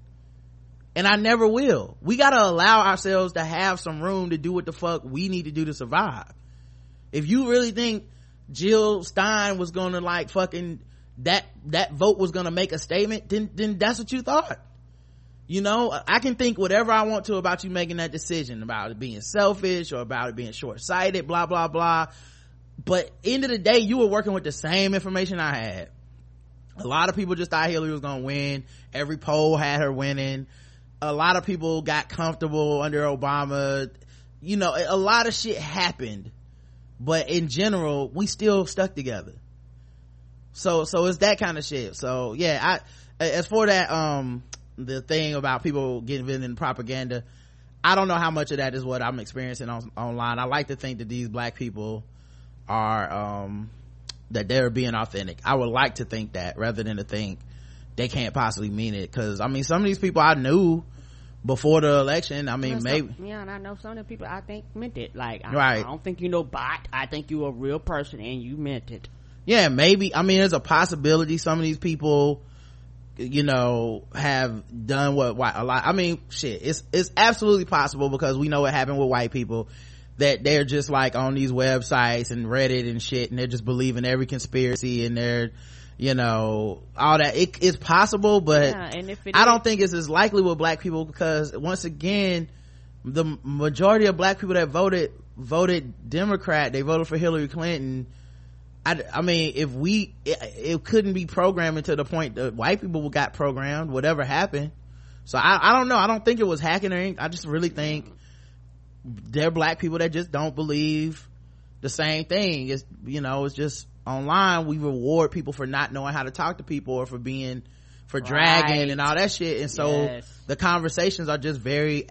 and I never will. We gotta allow ourselves to have some room to do what the fuck we need to do to survive. If you really think Jill Stein was gonna like fucking that vote was gonna make a statement, then that's what you thought. I can think whatever I want to about you making that decision, about it being selfish or about it being short-sighted, blah blah blah, but end of the day, you were working with the same information I had. A lot of people just thought Hillary was gonna win. Every poll had her winning. A lot of people got comfortable under Obama. A lot of shit happened, but in general, we still stuck together. So it's that kind of shit. So yeah, as for that, the thing about people getting in propaganda, I don't know how much of that is what I'm experiencing online. I like to think that these black people are that they're being authentic. I would like to think that, rather than to think they can't possibly mean it, because I mean, some of these people I knew before the election, I mean, maybe, and I know some of the people I think meant it. Like, right. I don't think you bot. I think you a real person and you meant it. Yeah, maybe. I mean, there's a possibility some of these people you know, have done what a lot, I mean, shit, it's absolutely possible, because we know what happened with white people, that they're just like on these websites and Reddit and shit, and they're just believing every conspiracy, and they're, you know, all that. It's possible, but and if I don't think it's as likely with black people, because once again, the majority of black people that voted Democrat, they voted for Hillary Clinton. I mean, if it couldn't be programming to the point that white people got programmed, whatever happened. So I don't know. I don't think it was hacking or anything. I just really think they're black people that just don't believe the same thing. It's, you know, it's just online. We reward people for not knowing how to talk to people, or for dragging and all that shit. And so the conversations are just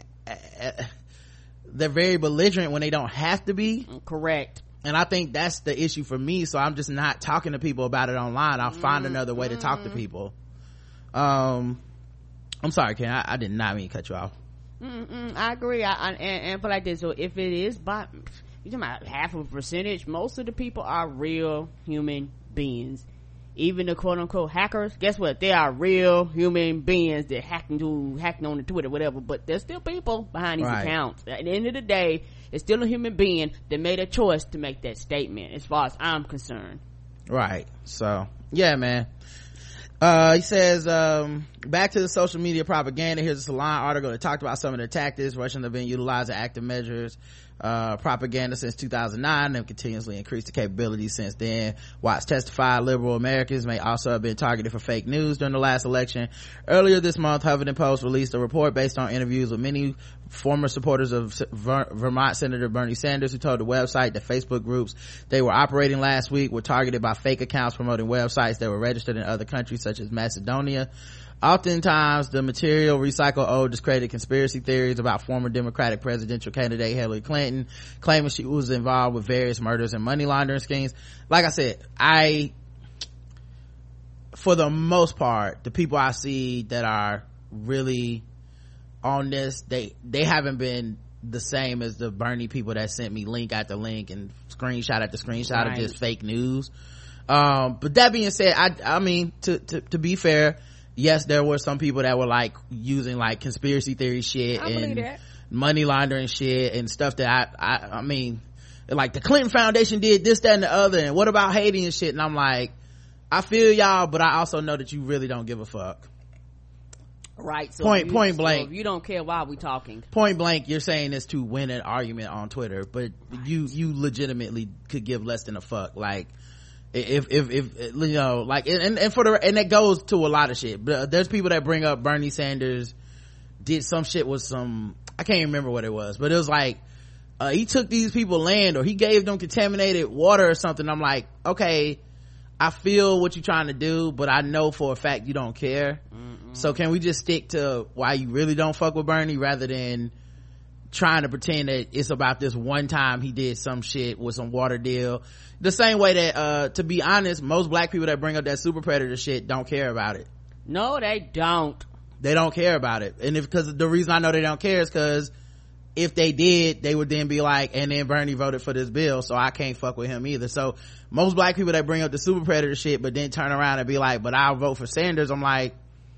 they're very belligerent when they don't have to be. Correct. And I think that's the issue for me. So I'm just not talking to people about it online. I'll find another way to talk to people. I'm sorry, Ken, I did not mean to cut you off. I agree. And put like this, so if it is by, you're talking about half of a percentage, most of the people are real human beings. Even the quote-unquote hackers, guess what, they are real human beings that hacking on the Twitter, whatever, but there's still people behind these accounts. At the end of the day, it's still a human being that made a choice to make that statement, as far as I'm concerned. Right. So yeah, man. He says, back to the social media propaganda. Here's a Salon article that talked about some of the tactics Russians have been utilizing, active measures, propaganda since 2009, and continuously increased the capabilities since then. Watts testified liberal Americans may also have been targeted for fake news during the last election. Earlier this month, Huffington Post released a report based on interviews with many former supporters of Vermont Senator Bernie Sanders, who told the website that Facebook groups they were operating last week were targeted by fake accounts promoting websites that were registered in other countries such as Macedonia. Oftentimes, the material recycled old discredited conspiracy theories about former Democratic presidential candidate Hillary Clinton, claiming she was involved with various murders and money laundering schemes. Like I said, for the most part, the people I see that are really on this, they haven't been the same as the Bernie people that sent me link after link and screenshot after screenshot of just fake news. But that being said, I mean, to be fair, yes, there were some people that were like using like conspiracy theory shit and money laundering shit and stuff that I mean, like the Clinton Foundation did this, that, and the other, and what about Haiti and shit. And I'm like, I feel y'all, but I also know that you really don't give a fuck. Right. So point blank. So if you don't care, why are we talking? Point blank, you're saying this to win an argument on Twitter, but you legitimately could give less than a fuck. Like, if you know, like, and that goes to a lot of shit. But there's people that bring up Bernie Sanders did some shit with some, I can't remember what it was, but it was like he took these people land, or he gave them contaminated water or something. I'm like, okay, I feel what you're trying to do, but I know for a fact you don't care. So can we just stick to why you really don't fuck with Bernie, rather than trying to pretend that it's about this one time he did some shit with some water deal? The same way that to be honest, most black people that bring up that super predator shit don't care about it. No, they don't care about it. And because the reason I know they don't care is because if they did, they would then be like, and then Bernie voted for this bill, so I can't fuck with him either. So most black people that bring up the super predator shit but then turn around and be like, but I'll vote for Sanders, I'm like,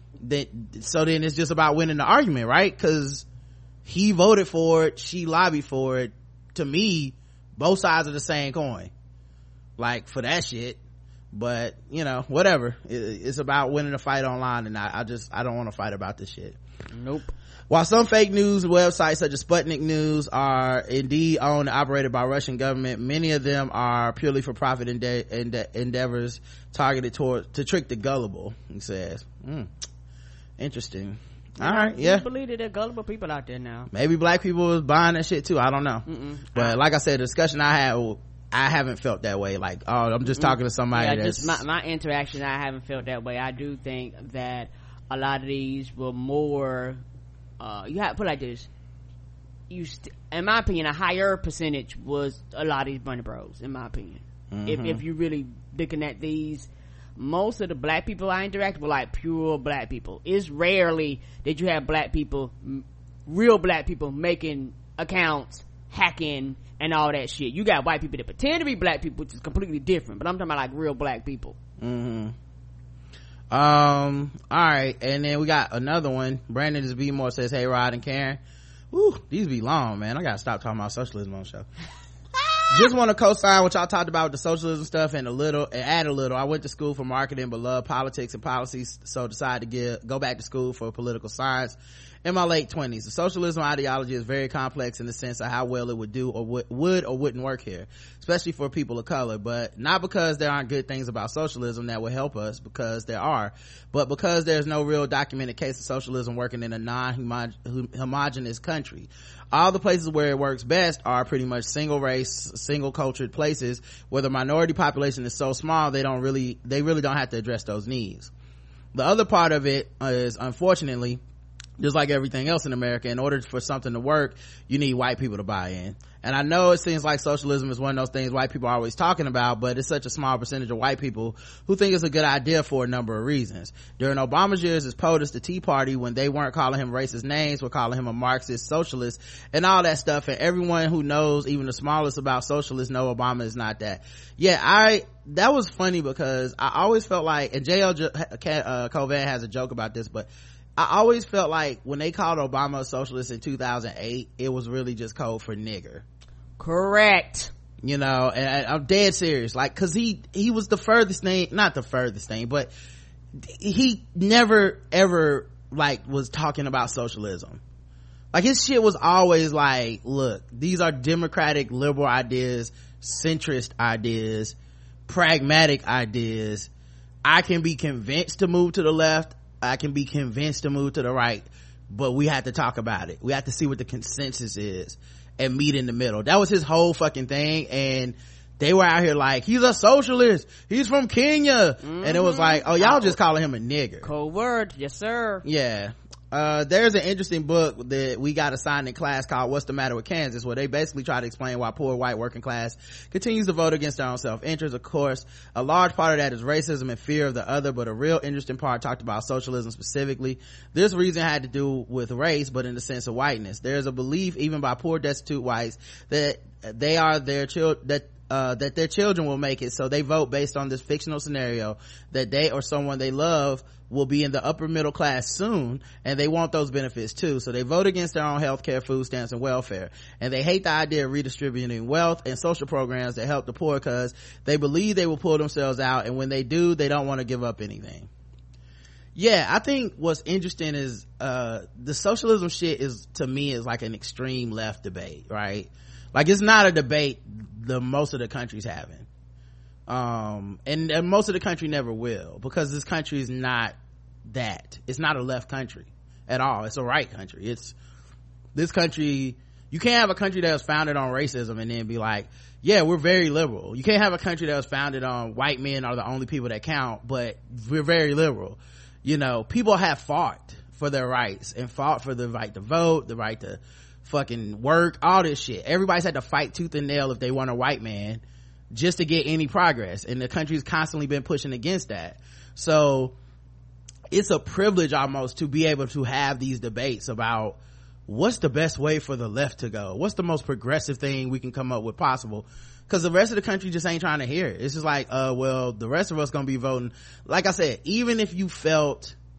so then it's just about winning the argument, right? Because he voted for it, she lobbied for it. To me, both sides are the same coin, like, for that shit. But you know, whatever, it's about winning a fight online, and I don't want to fight about this shit. Nope. While some fake news websites such as Sputnik News are indeed owned and operated by Russian government, many of them are purely for profit endeavors targeted to trick the gullible, he says. Interesting. All right, yeah. I believe that there are gullible people out there now. Maybe black people was buying that shit too, I don't know. But like I said, the discussion I had, I haven't felt that way. Like, oh, I'm just talking to somebody that's just my interaction, I haven't felt that way. I do think that a lot of these were more you have to put it like this, in my opinion, a higher percentage was a lot of these Bunny Bros, in my opinion. If you really looking at these, most of the black people I interact with, like pure black people. It's rarely that you have black people, real black people, making accounts, hacking, and all that shit. You got white people that pretend to be black people, which is completely different, but I'm talking about like real black people. All right, and then we got another one. Brandon is B more says, hey Rod and Karen. Ooh, these be long, man. I gotta stop talking about socialism on the show. Just want to co-sign what y'all talked about with the socialism stuff and add a little. I went to school for marketing but love politics and policies, so decided to go back to school for political science in my late 20s. The socialism ideology is very complex in the sense of how well it would do or would or wouldn't work here, especially for people of color, but not because there aren't good things about socialism that will help us, because there are, but because there's no real documented case of socialism working in a non-homogenous country. All the places where it works best are pretty much single race, single cultured places where the minority population is so small they really don't have to address those needs. The other part of it is, unfortunately, just like everything else in America, in order for something to work, you need white people to buy in. And I know it seems like socialism is one of those things white people are always talking about, but it's such a small percentage of white people who think it's a good idea for a number of reasons. During Obama's years as POTUS, the Tea Party, when they weren't calling him racist names, were calling him a Marxist socialist and all that stuff. And everyone who knows, even the smallest, about socialists know Obama is not that. Yeah, that was funny because I always felt like, and J.L. Covan has a joke about this, but I always felt like when they called Obama a socialist in 2008, it was really just code for nigger. Correct. You know, and I'm dead serious. Like, cause he was the furthest thing, not the furthest thing, but he never ever like was talking about socialism. Like his shit was always like, look, these are democratic liberal ideas, centrist ideas, pragmatic ideas. I can be convinced to move to the left, I can be convinced to move to the right, but we have to talk about it. We have to see what the consensus is and meet in the middle. That was his whole fucking thing. And they were out here like, he's a socialist, he's from Kenya. And it was like, oh, y'all just calling him a nigger. Cold word. Yes sir. Yeah. There's an interesting book that we got assigned in class called What's the Matter with Kansas, where they basically try to explain why poor white working class continues to vote against their own self-interest. Of course, a large part of that is racism and fear of the other, but a real interesting part talked about socialism specifically. This reason had to do with race, but in the sense of whiteness. There's a belief, even by poor destitute whites, that they are their that their children will make it, so they vote based on this fictional scenario that they or someone they love will be in the upper middle class soon, and they want those benefits too, so they vote against their own health care, food stamps, and welfare. And they hate the idea of redistributing wealth and social programs that help the poor because they believe they will pull themselves out, and when they do, they don't want to give up anything. Yeah, I think what's interesting is the socialism shit is, to me, is like an extreme left debate, right? Like, it's not a debate most of the country's having, and most of the country never will, because this country is not that. It's not a left country at all. It's a right country. It's this country. You can't have a country that was founded on racism and then be like, yeah, we're very liberal. You can't have a country that was founded on white men are the only people that count, but we're very liberal. You know, people have fought for their rights and fought for the right to vote, the right to fucking work, all this shit. Everybody's had to fight tooth and nail if they want a white man just to get any progress, and the country's constantly been pushing against that. So it's a privilege almost to be able to have these debates about what's the best way for the left to go, what's the most progressive thing we can come up with possible, because the rest of the country just ain't trying to hear it. It's just like, well, the rest of us gonna be voting. Like I said, even if you feel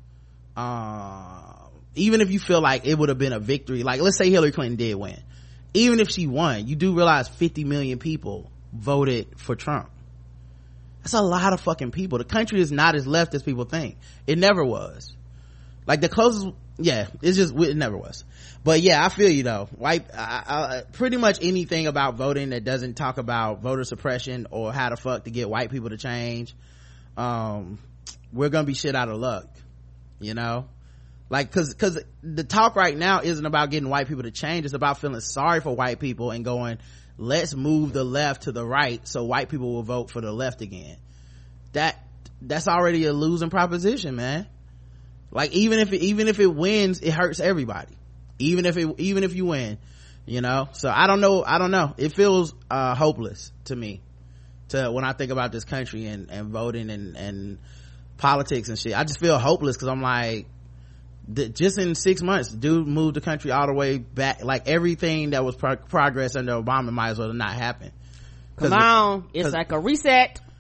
like it would have been a victory, like let's say Hillary Clinton did win, even if she won, you do realize 50 million people voted for Trump. That's a lot of fucking people. The country is not as left as people think. It never was. Like the closest, yeah, it never was. But yeah, I feel you though. Pretty much anything about voting that doesn't talk about voter suppression or how the fuck to get white people to change, we're gonna be shit out of luck, you know? Like, cause the talk right now isn't about getting white people to change. It's about feeling sorry for white people and going, let's move the left to the right so white people will vote for the left again. That's already a losing proposition, man. Like, even if it wins, it hurts everybody. Even if you win, you know? So I don't know. It feels hopeless to me when I think about this country and voting and politics and shit. I just feel hopeless because I'm like, just in 6 months, dude moved the country all the way back. Like, everything that was progress under Obama might as well not happen. Come on, it's like a reset.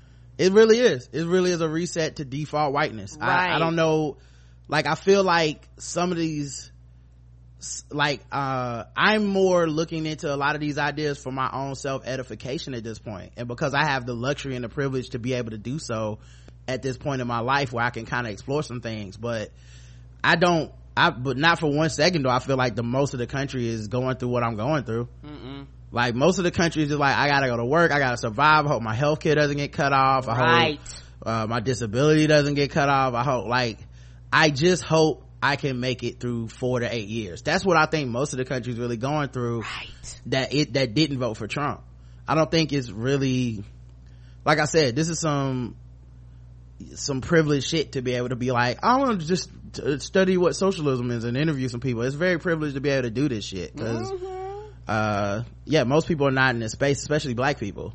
It really is a reset to default whiteness. Right. I don't know, like, I feel like some of these, like, I'm more looking into a lot of these ideas for my own self-edification at this point, and because I have the luxury and the privilege to be able to do so at this point in my life where I can kind of explore some things. But but not for 1 second do I feel like the most of the country is going through what I'm going through. Like, most of the country is just like, I gotta go to work, I gotta survive, I hope my health care doesn't get cut off, I hope my disability doesn't get cut off, I just hope I can make it through 4 to 8 years. That's what I think most of the country is really going through, that didn't vote for Trump. I don't think it's really, like I said, this is some privileged shit to be able to be like, I want to just study what socialism is and interview some people. It's very privileged to be able to do this shit, because most people are not in this space, especially black people.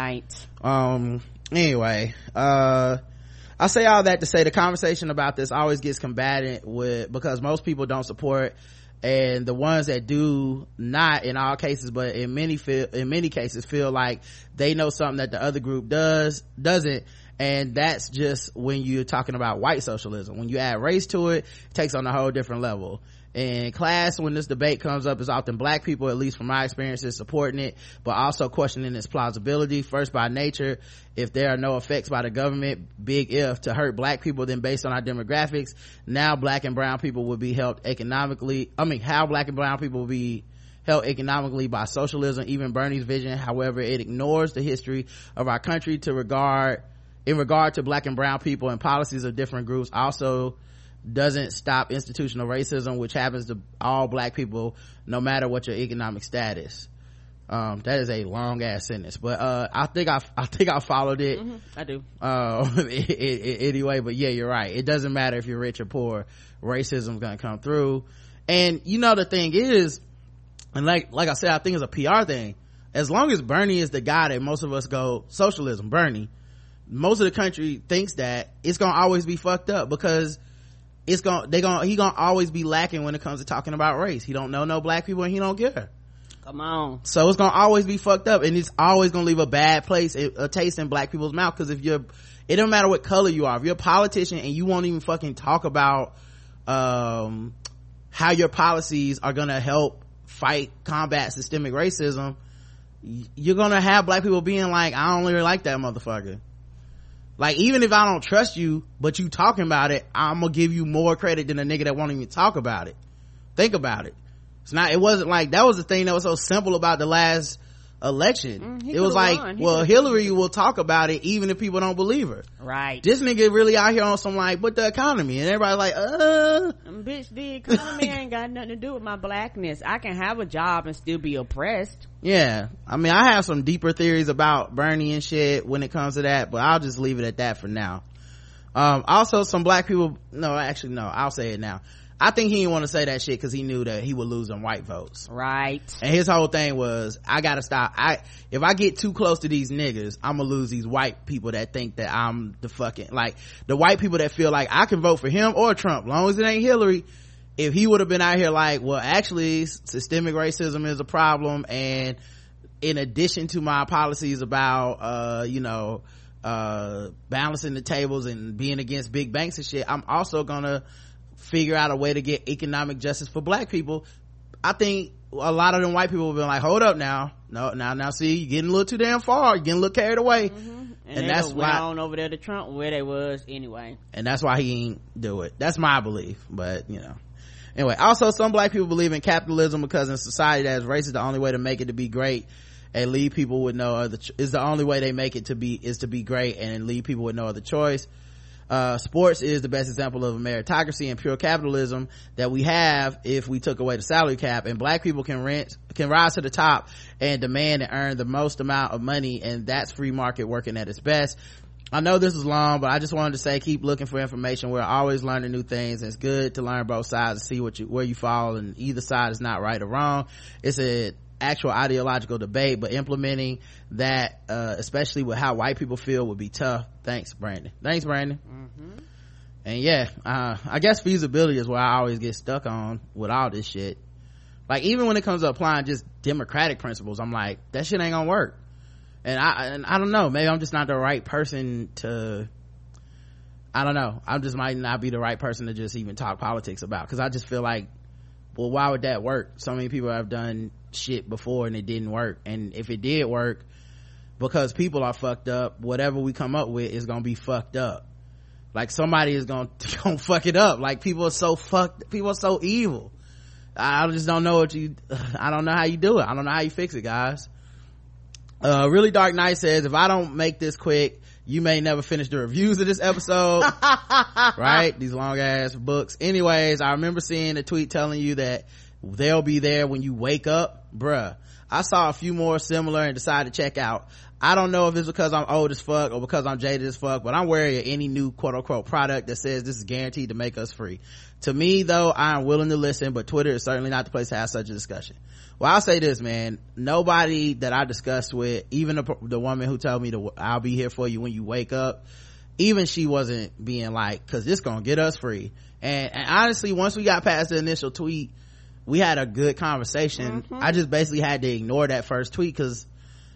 Anyway, I say all that to say the conversation about this always gets combated because most people don't support, and the ones that do not in all cases, but in many cases feel like they know something that the other group doesn't. And that's just when you're talking about white socialism. When you add race to it, it takes on a whole different level. In class, when this debate comes up, it's often black people, at least from my experiences, supporting it, but also questioning its plausibility. First, by nature, if there are no effects by the government, big if, to hurt black people, then based on our demographics, now black and brown people would be helped economically. How black and brown people will be held economically by socialism. Even Bernie's vision, however, it ignores the history of our country in regard to black and brown people and policies of different groups. Also doesn't stop institutional racism, which happens to all black people no matter what your economic status. That is a long ass sentence, but I think I followed it. I do. Anyway, but yeah, you're right. It doesn't matter if you're rich or poor, racism's gonna come through. And the thing is, and like I said, I think it's a PR thing. As long as Bernie is the guy that most of us go, socialism, Bernie, most of the country thinks that, it's gonna always be fucked up, because he gonna always be lacking when it comes to talking about race. He don't know no black people, and he don't care. Come on. So it's gonna always be fucked up, and it's always gonna leave a bad taste in black people's mouth. Because it don't matter what color you are, if you're a politician and you won't even fucking talk about how your policies are gonna help combat systemic racism, you're gonna have black people being like, I don't really like that motherfucker. Like, even if I don't trust you, but you talking about it, I'm gonna give you more credit than a nigga that won't even talk about it. Think about it. It wasn't like, that was the thing that was so simple about the last election. It was like, Hillary will talk about it even if people don't believe her. Right. This nigga really out here on some like, but the economy, and everybody's like, bitch, the economy ain't got nothing to do with my blackness. I can have a job and still be oppressed. Yeah, I have some deeper theories about Bernie and shit when it comes to that, but I'll just leave it at that for now. Also, some black people, I'll say it now. I think he didn't want to say that shit because he knew that he would lose them white votes. Right. And his whole thing was, I gotta stop. If I get too close to these niggas, I'm gonna lose these white people that think that I'm the fucking, like, the white people that feel like I can vote for him or Trump, long as it ain't Hillary. If he would have been out here like, well, actually, systemic racism is a problem, and in addition to my policies about, balancing the tables and being against big banks and shit, I'm also gonna figure out a way to get economic justice for black people. I think a lot of them white people have been like, hold up now, now see, you're getting a little too damn far, you're getting a little carried away. And that's why on over there to Trump where they was anyway, and that's why he ain't do it. That's my belief. But anyway, also some black people believe in capitalism because in society that is race is the only way to make it to be great, and leave people with no other is the only way they make it to be great, and leave people with no other choice. Sports is the best example of a meritocracy and pure capitalism that we have if we took away the salary cap, and black people can rise to the top and demand and earn the most amount of money, and that's free market working at its best. I know this is long, but I just wanted to say, keep looking for information. We're always learning new things, and it's good to learn both sides and see where you fall, and either side is not right or wrong. It's an actual ideological debate, but implementing that, especially with how white people feel, would be tough. Thanks, Brandon. And yeah, I guess feasibility is where I always get stuck on with all this shit. Like, even when it comes to applying just democratic principles, I'm like, that shit ain't gonna work. And I don't know, maybe I'm just not the right person to, I don't know, I just might not be the right person to just even talk politics about, because I just feel like, well, why would that work? So many people have done shit before and it didn't work, and if it did work, because people are fucked up, whatever we come up with is gonna be fucked up. Like somebody is gonna fuck it up. Like people are so evil. I just don't know I don't know how you do it. I don't know how you fix it, guys. Really Dark Knight says, if I don't make this quick, you may never finish the reviews of this episode. Right, these long ass books. Anyways, I remember seeing a tweet telling you that they'll be there when you wake up. Bruh, I saw a few more similar and decided to check out. I don't know if it's because I'm old as fuck or because I'm jaded as fuck, but I'm wary of any new quote-unquote product that says this is guaranteed to make us free. To me, though, I am willing to listen, but Twitter is certainly not the place to have such a discussion. Well, I'll say this, man. Nobody that I discussed with, even the woman who told me I'll be here for you when you wake up, even she wasn't being like, cause this gonna get us free. And honestly, once we got past the initial tweet, we had a good conversation. I just basically had to ignore that first tweet, cause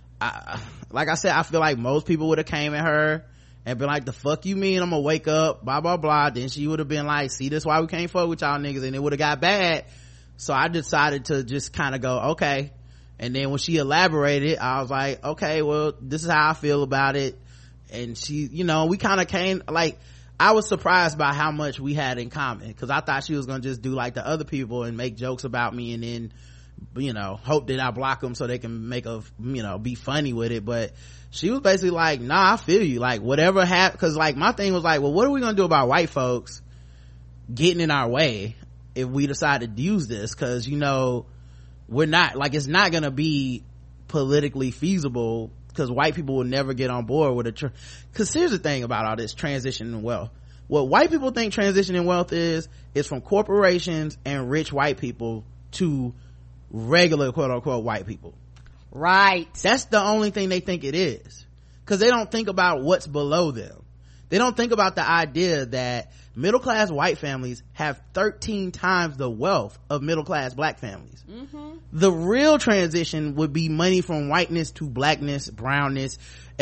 like I said, I feel like most people would have came at her and been like, the fuck you mean I'm gonna wake up, blah blah blah. Then she would have been like, see, this why we can't fuck with y'all niggas, and it would have got bad. So I decided to just kind of go, okay. And then when she elaborated, I was like, okay, well, this is how I feel about it. And she, we kind of came, like, I was surprised by how much we had in common, because I thought she was gonna just do like the other people and make jokes about me and then hope that I block them so they can make be funny with it. But she was basically like, nah, I feel you, like whatever happened, because like my thing was like, well, what are we gonna do about white folks getting in our way if we decide to use this? Because we're not, like, it's not gonna be politically feasible, because white people will never get on board with because here's the thing about all this transition in wealth. What white people think transition in wealth is from corporations and rich white people to regular quote-unquote white people. Right. That's the only thing they think it is, because they don't think about what's below them. They don't think about the idea that middle-class white families have 13 times the wealth of middle-class black families. The real transition would be money from whiteness to blackness, brownness,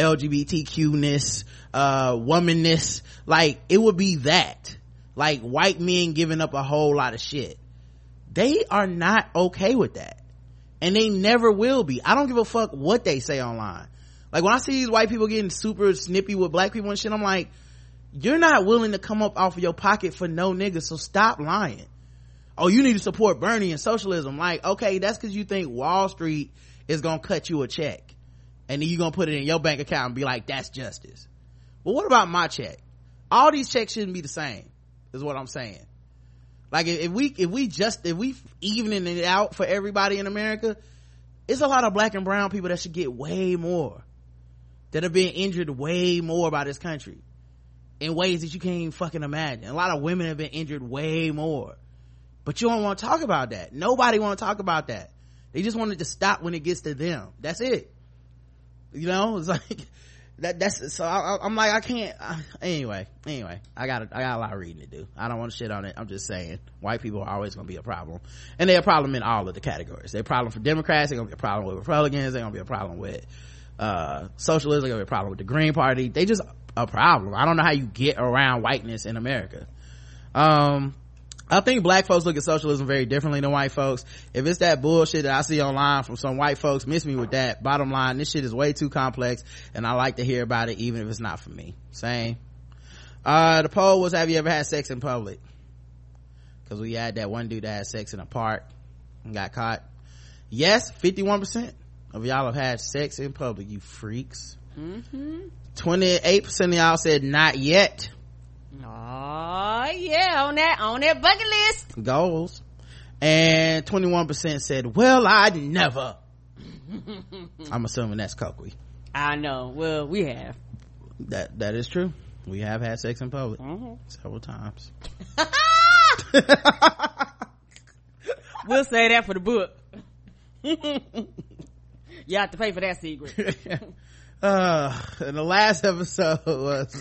LGBTQ-ness, womanness. Like, it would be that. Like, white men giving up a whole lot of shit. They are not okay with that, and they never will be. I don't give a fuck what they say online. Like, when I see these white people getting super snippy with black people and shit, I'm like, you're not willing to come up off of your pocket for no niggas, so stop lying. Oh, you need to support Bernie and socialism. Like, okay, that's because you think Wall Street is gonna cut you a check and then you're gonna put it in your bank account and be like, that's justice. Well, what about my check? All these checks shouldn't be the same, is what I'm saying. Like, if we evening it out for everybody in America, it's a lot of black and brown people that should get way more, that are being injured way more by this country in ways that you can't even fucking imagine. A lot of women have been injured way more, but you don't want to talk about that. Nobody want to talk about that. They just want it to stop when it gets to them. That's it. It's like that's so I'm like, I can't. Anyway, I got a lot of reading to do. I don't want to shit on it. I'm just saying, white people are always going to be a problem, and they're a problem in all of the categories. They're a problem for Democrats. They're going to be a problem with Republicans. They're going to be a problem with socialism. They're going to be a problem with the Green Party. They just a problem. I don't know how you get around whiteness in America. I think black folks look at socialism very differently than white folks. If it's that bullshit that I see online from some white folks, miss me with that. Bottom line, this shit is way too complex, and I like to hear about it even if it's not for me. Same. The poll was, have you ever had sex in public? Because we had that one dude that had sex in a park and got caught. Yes, 51% of y'all have had sex in public, you freaks. 28% of y'all said not yet. Oh yeah, on that bucket list. Goals. And 21% said, well, I'd never. I'm assuming that's Coakley. I know. Well, we have. That is true. We have had sex in public several times. We'll say that for the book. You have to pay for that secret. And the last episode was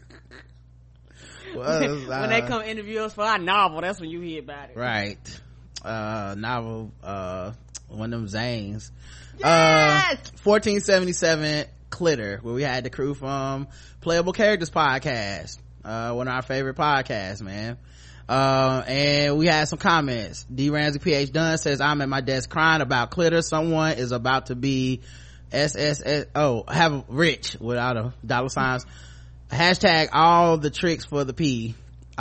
when they come interview us for our novel, that's when you hear about it. Right. Novel, one of them Zanes. Yes! 1477 Clitter, where we had the crew from Playable Characters podcast, one of our favorite podcasts, man. And we had some comments. D Ramsey PH Dunn says, I'm at my desk crying about Clitter. Someone is about to be have rich without a dollar signs. Hashtag all these tricks for the P.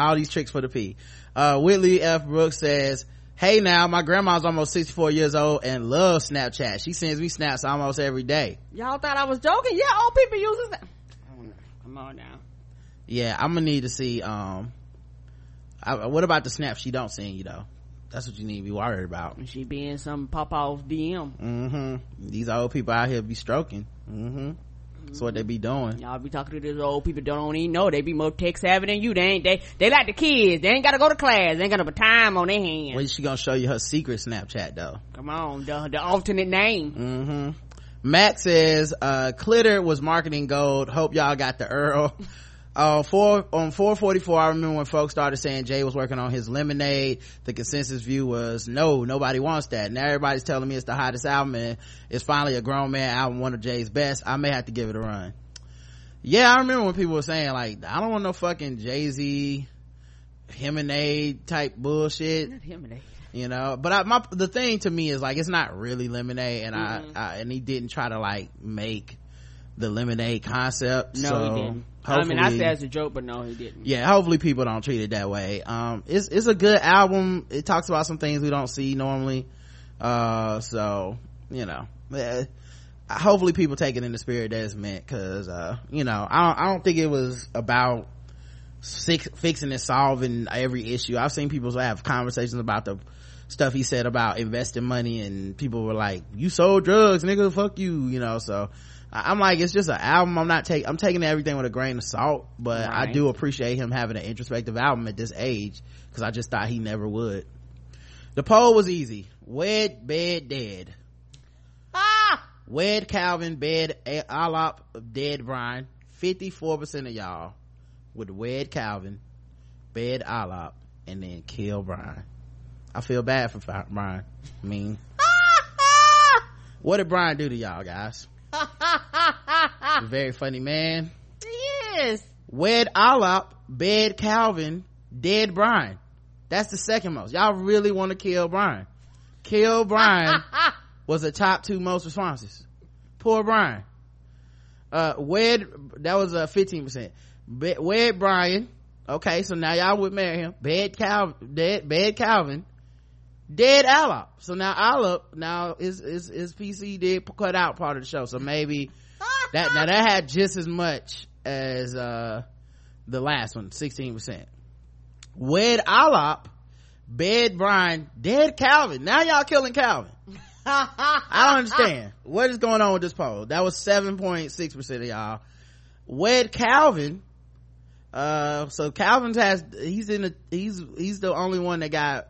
Whitley F Brooks says, hey now, my grandma's almost 64 years old and loves Snapchat. She sends me snaps almost every day. Y'all thought I was joking? Yeah, old people use Snap. Come on now. Yeah, I'm gonna need to see what about the snaps she don't send you though? That's what you need to be worried about. She be in some pop-off DM. These old people out here be stroking. That's what they be doing. Y'all be talking to these old people don't even know. They be more tech savvy than you. They like the kids. They ain't gotta go to class. They ain't got no time on their hands. When she gonna show you her secret Snapchat though? Come on, the alternate name. Max says Clitter was marketing gold. Hope y'all got the Earl. On 444, I remember when folks started saying Jay was working on his Lemonade. The consensus view was no, nobody wants that. Now everybody's telling me it's the hottest album and it's finally a grown man album, one of Jay's best. I may have to give it a run. Yeah, I remember when people were saying like, I don't want no fucking Jay-Z Lemonade type bullshit. Not Lemonade. You know, but the thing to me is like, it's not really Lemonade, and and he didn't try to like make the Lemonade concept. No, so he didn't. I mean, I said as a joke, but no, he didn't. Yeah, hopefully people don't treat it that way. It's a good album. It talks about some things we don't see normally. So, you know, hopefully people take it in the spirit that it's meant, cause, you know, I don't think it was about fixing and solving every issue. I've seen people have conversations about the stuff he said about investing money, and people were like, you sold drugs, nigga, fuck you, you know. So I'm like, it's just an album. I'm taking everything with a grain of salt, but right. I do appreciate him having an introspective album at this age, because I just thought he never would. The poll was easy. Wed, bed, dead. Wed Calvin, bed Alop, dead Brian. 54% of y'all would wed Calvin, bed Alop, and then kill Brian. I feel bad for Brian. I mean, what did Brian do to y'all guys? A very funny man. Yes. Wed Alop, bed Calvin, dead Brian. That's the second most. Y'all really want to kill Brian? Kill Brian was the top two most responses. Poor Brian. Wed, that was 15%. Wed Brian. Okay, so now y'all would marry him. Bed Calvin, dead Alop. So now Alop, now his PC did cut out part of the show, so maybe that had just as much as the last one, 16%. Wed Alop, bed Brian, dead Calvin. Now y'all killing Calvin. I don't understand what is going on with this poll. That was 7.6% of y'all. Wed Calvin. So Calvin's he's the only one that got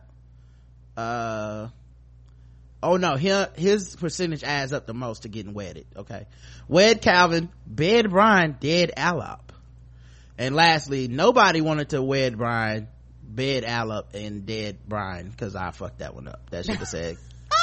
his percentage adds up the most to getting wedded. Okay, wed Calvin, bed Brian, dead Alop. And lastly, nobody wanted to wed Brian, bed Alop, and dead Brian, because I fucked that one up. That should have said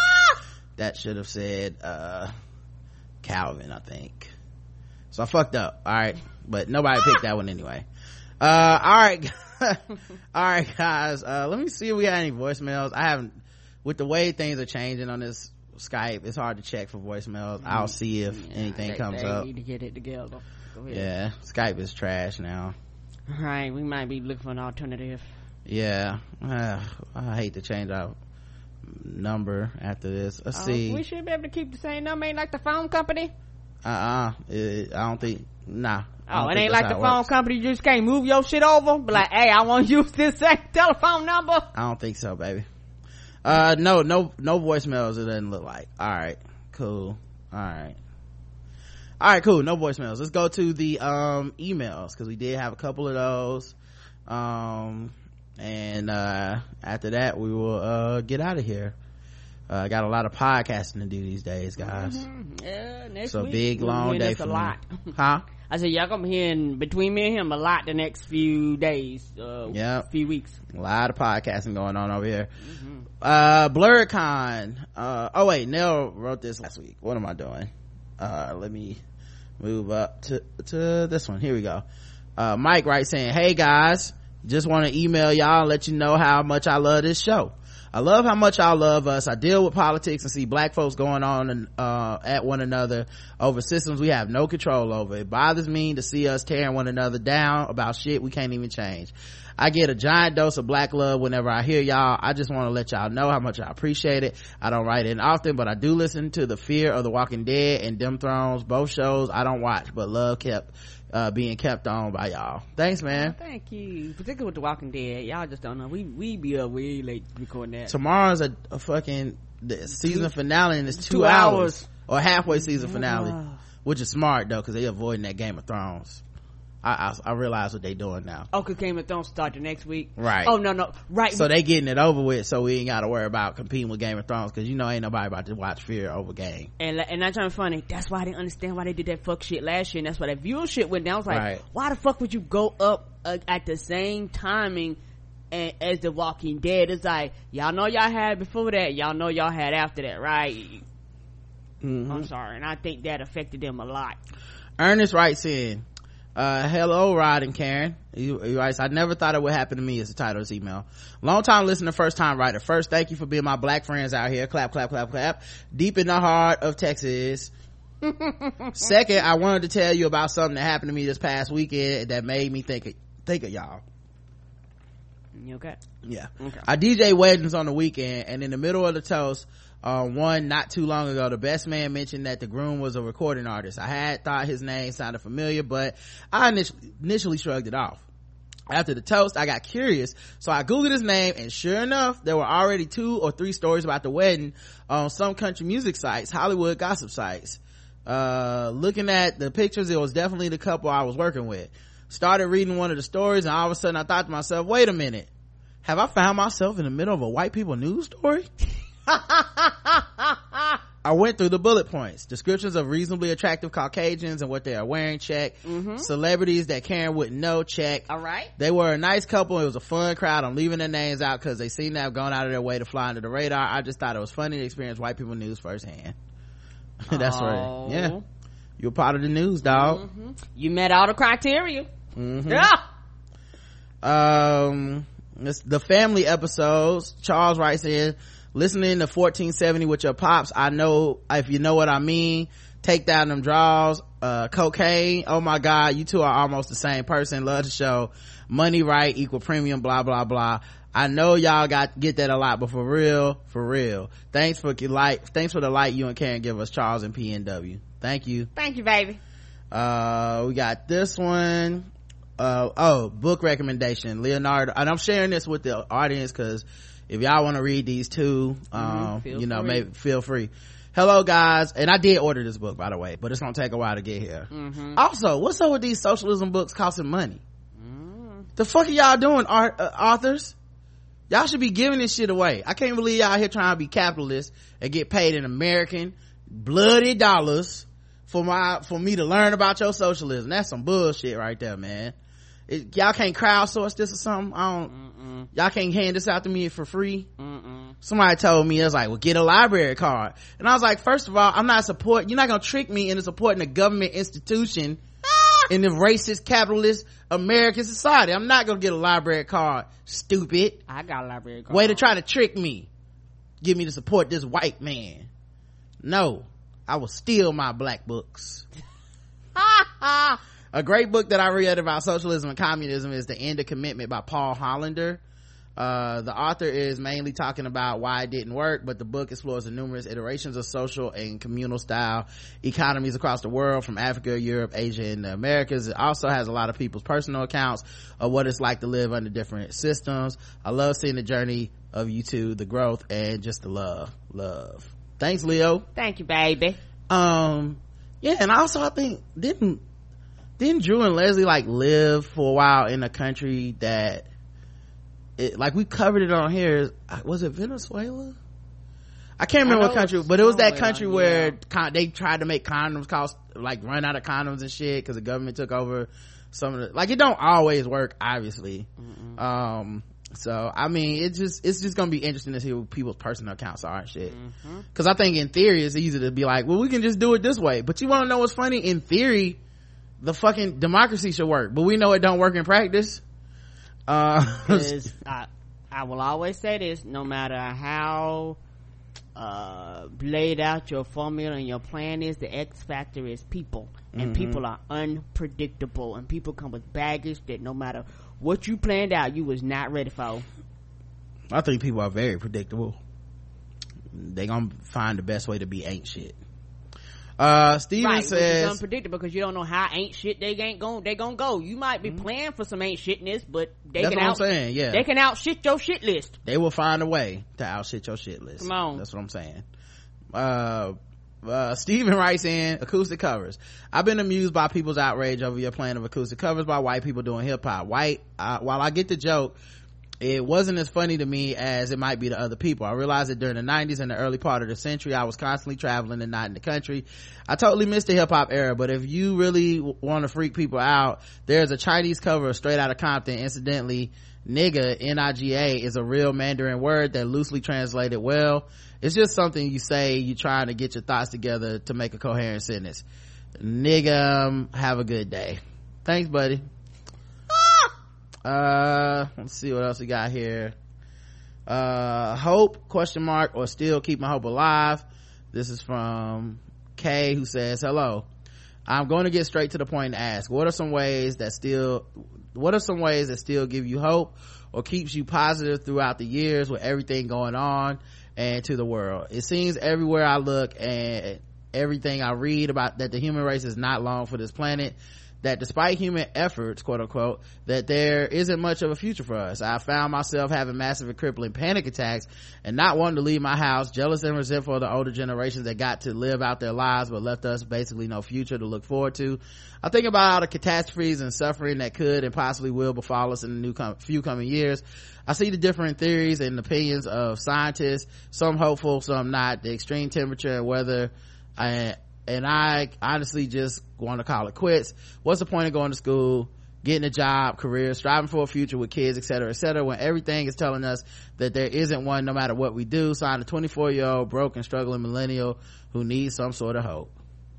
Calvin, I think. So I fucked up. All right, but nobody picked that one anyway. All right guys, let me see if we got any voicemails. I haven't, with the way things are changing on this Skype, it's hard to check for voicemails. I'll see if anything comes up. Need to get it together. Go ahead. Yeah, Skype is trash now. All right, we might be looking for an alternative. Yeah, I hate to change our number after this. Let's see. We should be able to keep the same number. Ain't like the phone company. I don't think. Nah. It ain't like the phone company. You just can't move your shit over. But like, hey, I want to use this same telephone number. I don't think so, baby. No voicemails. It doesn't look like. All right, cool. All right, cool. No voicemails. Let's go to the emails, because we did have a couple of those. And after that we will get out of here. Got a lot of podcasting to do these days, guys. Yeah, next so week. Big long day for a lot. Huh? I said, y'all gonna be hearing between me and him a lot the next few days, few weeks. A lot of podcasting going on over here. BlurredCon. Oh wait, Nell wrote this last week. What am I doing? Let me move up to this one. Here we go. Mike writes saying, hey guys, just want to email y'all and let you know how much I love this show. I love how much y'all love us. I deal with politics and see black folks going on and at one another over systems we have no control over. It bothers me to see us tearing one another down about shit we can't even change. I get a giant dose of black love whenever I hear y'all. I just want to let y'all know how much I appreciate it. I don't write in often, but I do listen to The Fear of the Walking Dead and Dem Thrones, both shows I don't watch, but love kept being kept on by y'all. Thanks, man. Thank you. Particularly with The Walking Dead, y'all just don't know. We be up way late recording that. Tomorrow's a fucking season finale, and it's 2 hours or halfway season finale, which is smart though, because they avoiding that Game of Thrones. I realize what they doing now. Oh, because Game of Thrones start the next week, right? Oh no, right. So they getting it over with, so we ain't got to worry about competing with Game of Thrones, because ain't nobody about to watch Fear over Game. And that's kind of funny. That's why I didn't understand why they did that fuck shit last year, and that's why that viewership went down. I was like, why the fuck would you go up at the same timing as The Walking Dead? It's like, y'all know y'all had before that, y'all know y'all had after that, right? I'm sorry, and I think that affected them a lot. Ernest writes in, hello Rod and Karen. He writes, I never thought it would happen to me, is the title of his email. Long time listener, first time writer. First, thank you for being my black friends out here. Clap, clap, clap, clap. Deep in the heart of Texas. Second, I wanted to tell you about something that happened to me this past weekend that made me think of y'all. You okay? Yeah. Okay. I DJ weddings on the weekend, and in the middle of the toast, one not too long ago, the best man mentioned that the groom was a recording artist. I had thought his name sounded familiar, but I initially shrugged it off. After the toast, I got curious, so I googled his name, and sure enough, there were already 2 or 3 stories about the wedding on some country music sites, Hollywood gossip sites. Looking at the pictures, it was definitely the couple I was working with. Started reading one of the stories, and all of a sudden I thought to myself, wait a minute, have I found myself in the middle of a white people news story? I went through the bullet points. Descriptions of reasonably attractive Caucasians and what they are wearing, check. Celebrities that Karen wouldn't know, check. All right. They were a nice couple. It was a fun crowd. I'm leaving their names out because they seem to have gone out of their way to fly under the radar. I just thought it was funny to experience white people news firsthand. That's right. Yeah, you're part of the news, dog. You met all the criteria. Yeah. It's the family episodes. Charles writes in, listening to 1470 with your pops, I know, if you know what I mean. Take down them draws. Cocaine, oh my god, you two are almost the same person. Love the show. Money right equal premium, blah blah blah. I know y'all get that a lot, but for real, thanks for the light you and Karen give us, Charles and PNW. Thank you, baby. We got this one. Book recommendation, Leonardo, and I'm sharing this with the audience because if y'all want to read these too, maybe feel free. Hello guys, and I did order this book, by the way, but it's gonna take a while to get here. Also, what's up with these socialism books costing money? The fuck are y'all doing, authors? Y'all should be giving this shit away. I can't believe y'all here trying to be capitalists and get paid in American bloody dollars for me to learn about your socialism. That's some bullshit right there, man. Y'all can't crowdsource this or something? Y'all can't hand this out to me for free? Somebody told me, it was like, well, get a library card. And I was like, first of all, you're not gonna trick me into supporting a government institution in the racist capitalist American society. I'm not gonna get a library card, stupid. I got a library card. Way to try to trick me, get me to support this white man. No, I will steal my black books. A great book that I read about socialism and communism is The End of Commitment by Paul Hollander. The author is mainly talking about why it didn't work, but the book explores the numerous iterations of social and communal style economies across the world, from Africa, Europe, Asia, and the Americas. It also has a lot of people's personal accounts of what it's like to live under different systems. I love seeing the journey of you two, the growth, and just the love. Thanks, Leo. Thank you, baby. Yeah, and also I think didn't Drew and Leslie live for a while in a country that we covered it on here, was it Venezuela? I can't remember what country, but it was that country where they tried to make condoms cost, like, run out of condoms and shit because the government took over some of the, like, it don't always work, obviously. So I mean, it's just gonna be interesting to see what people's personal accounts are and shit. Because I think in theory it's easy to be like, well, we can just do it this way. But you want to know what's funny? In theory, the fucking democracy should work, but we know it don't work in practice. I will always say this: no matter how laid out your formula and your plan is, the X factor is people, and people are unpredictable, and people come with baggage that no matter what you planned out, you was not ready for. I think people are very predictable. They gonna find the best way to be ain't shit. Steven says, it's unpredictable because you don't know how ain't shit they gonna go. You might be planning for some ain't shitness, but they that's can what I'm saying. Yeah, they can out shit your shit list. They will find a way to out shit your shit list. Come on, that's what I'm saying. Steven writes in, acoustic covers. I've been amused by people's outrage over your plan of acoustic covers by white people doing hip-hop. While I get the joke, it wasn't as funny to me as it might be to other people. I realized that during the 90s and the early part of the century, I was constantly traveling and not in the country. I totally missed the hip-hop era, but if you really want to freak people out, there's a Chinese cover of Straight Outta Compton. Incidentally, nigga, N-I-G-A, is a real Mandarin word that loosely translated well. It's just something you say, you trying to get your thoughts together to make a coherent sentence. Nigga, have a good day. Thanks, buddy. Let's see what else we got here. Hope, question mark, or still keep my hope alive. This is from Kay, who says, hello. I'm going to get straight to the point and ask, what are some ways that still give you hope or keeps you positive throughout the years with everything going on and to the world? It seems everywhere I look and everything I read about that the human race is not long for this planet, that despite human efforts, quote unquote, that there isn't much of a future for us. I found myself having massive and crippling panic attacks and not wanting to leave my house, jealous and resentful of the older generations that got to live out their lives but left us basically no future to look forward to. I think about all the catastrophes and suffering that could and possibly will befall us in the few coming years. I see the different theories and opinions of scientists, some hopeful, some not, the extreme temperature and weather, and I honestly just want to call it quits. What's the point of going to school, getting a job, career, striving for a future with kids, etc., when everything is telling us that there isn't one no matter what we do? Signed a 24-year-old broke and struggling millennial who needs some sort of hope.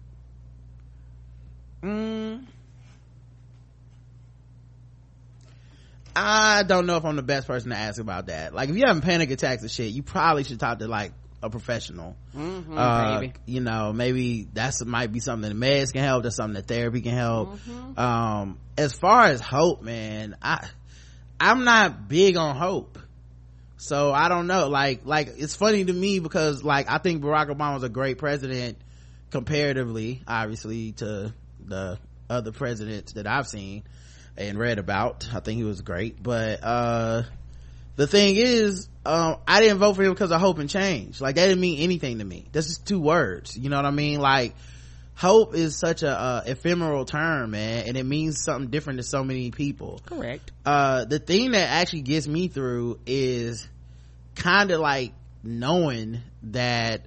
I don't know if I'm the best person to ask about that. Like, if you're having panic attacks and shit, you probably should talk to like a professional. Maybe. You know, maybe might be something that meds can help. That's something that therapy can help. As far as hope, man, I'm not big on hope, so I don't know. Like it's funny to me because like I think Barack Obama's a great president comparatively, obviously, to the other presidents that I've seen and read about. I think he was great, but the thing is, I didn't vote for him because of hope and change. Like, that didn't mean anything to me. That's just two words, you know what I mean? Like, hope is such a ephemeral term, man, and it means something different to so many people. Correct. The thing that actually gets me through is kind of like knowing that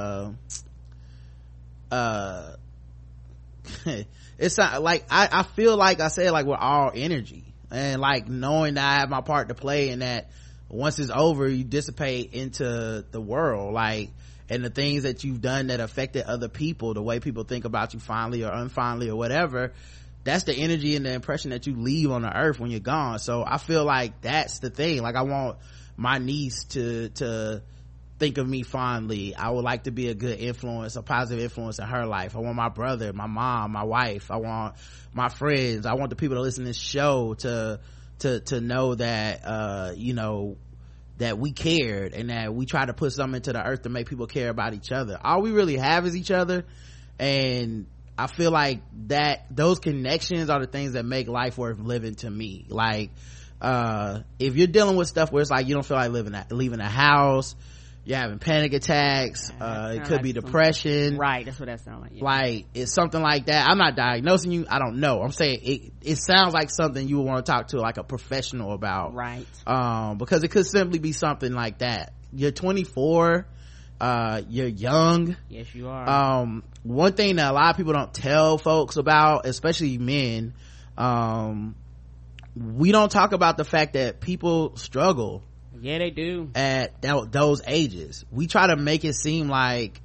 it's not like I feel like I said, like, we're all energy, and like knowing that I have my part to play and that once it's over you dissipate into the world, like, and the things that you've done that affected other people, the way people think about you fondly or unfondly or whatever, that's the energy and the impression that you leave on the earth when you're gone. So I feel like that's the thing. Like, I want my niece to think of me fondly. I would like to be a good influence, a positive influence in her life. I want my brother, my mom, my wife, I want my friends, I want the people that listen to this show to know that you know, that we cared and that we try to put something into the earth to make people care about each other. All we really have is each other, and I feel like that those connections are the things that make life worth living to me. Like, if you're dealing with stuff where it's like you don't feel like leaving the house, you're having panic attacks, it could be depression, right? That's what that sounds like. Yeah. Like, it's something like that. I'm not diagnosing you, I don't know, I'm saying it sounds like something you would want to talk to like a professional about, right? Because it could simply be something like that. You're 24 you're young. Yes, you are. One thing that a lot of people don't tell folks about, especially men, we don't talk about the fact that people struggle. Yeah, they do. At those ages. We try to make it seem like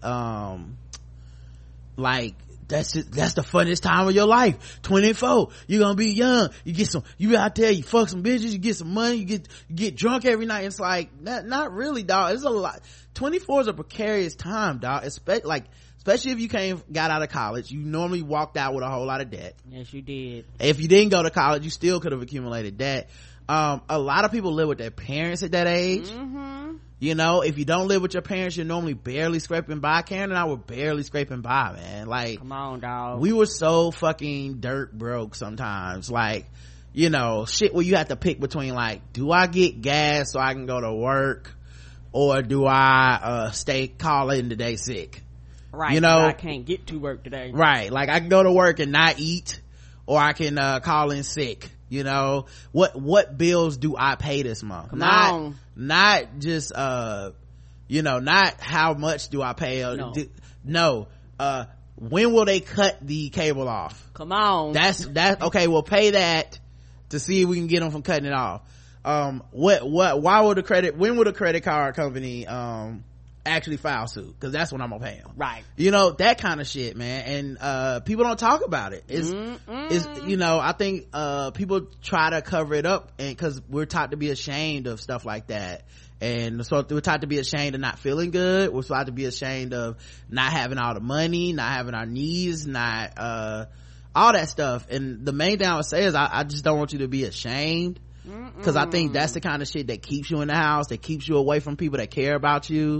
that's the funnest time of your life. 24, you're gonna be young, you out there, you fuck some bitches, you get some money, you get drunk every night. It's like, not really, dog. It's a lot. 24 is a precarious time, dog. Especially if you got out of college. You normally walked out with a whole lot of debt. Yes, you did. If you didn't go to college, you still could have accumulated debt. A lot of people live with their parents at that age. You know, if you don't live with your parents, you're normally barely scraping by. Karen and I were barely scraping by, man. Like, come on, dog. We were so fucking dirt broke sometimes. Like, you know, shit where you have to pick between, like, do I get gas so I can go to work, or do I call in today sick? Right. You know, I can't get to work today. Right. Like, I can go to work and not eat, or I can call in sick. You know, what bills do I pay this month? Not just you know, not how much do I pay. No. When will they cut the cable off? Come on. That's okay. We'll pay that to see if we can get them from cutting it off. When will the credit card company actually file suit? Because that's when I'm gonna pay them. Right. You know, that kind of shit, man. And people don't talk about it. It's you know, I think people try to cover it up, and because we're taught to be ashamed of stuff like that. And so we're taught to be ashamed of not feeling good. We're taught to be ashamed of not having all the money, not having our needs, not all that stuff. And the main thing I would say is I just don't want you to be ashamed, because I think that's the kind of shit that keeps you in the house, that keeps you away from people that care about you,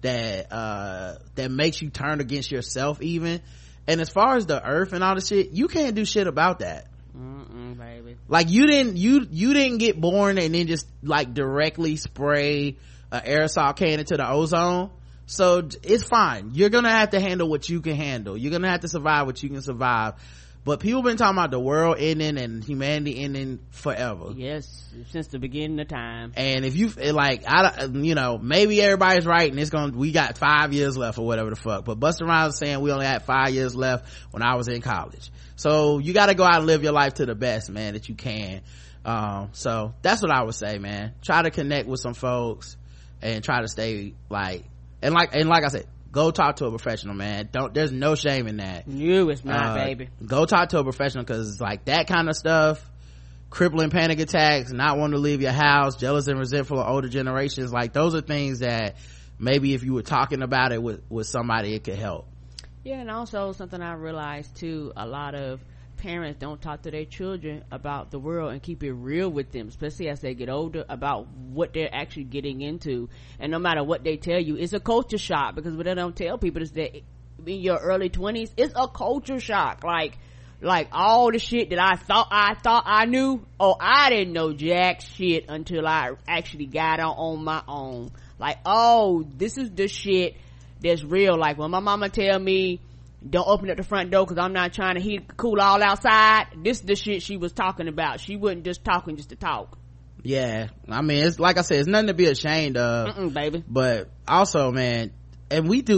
that makes you turn against yourself even. And as far as the earth and all the shit, you can't do shit about that. Baby. Like, you didn't get born and then just like directly spray an aerosol can into the ozone. So it's fine. You're gonna have to handle what you can handle. You're gonna have to survive what you can survive. But people been talking about the world ending and humanity ending forever. Yes, since the beginning of time. And if you like, you know, maybe everybody's right and we got 5 years left or whatever the fuck. But Busta Rhymes was saying we only had 5 years left when I was in college. So you gotta go out and live your life to the best, man, that you can. So that's what I would say, man. Try to connect with some folks and try to stay like I said, go talk to a professional, man. There's no shame in that. No, it's not, baby. Go talk to a professional, because like that kind of stuff, crippling panic attacks, not wanting to leave your house, jealous and resentful of older generations, like those are things that maybe if you were talking about it with somebody, it could help. Yeah, and also something I realized too, a lot of parents don't talk to their children about the world and keep it real with them, especially as they get older, about what they're actually getting into. And no matter what they tell you, it's a culture shock, because what they don't tell people is that in your early 20s, it's a culture shock. Like all the shit that I thought I knew, I didn't know jack shit until I actually got on my own. Like, this is the shit that's real. Like when my mama tell me, don't open up the front door because I'm not trying to cool all outside, this is the shit she was talking about. She wasn't just talking just to talk. Yeah, I mean, it's like I said, it's nothing to be ashamed of. Baby. But also, man, and we're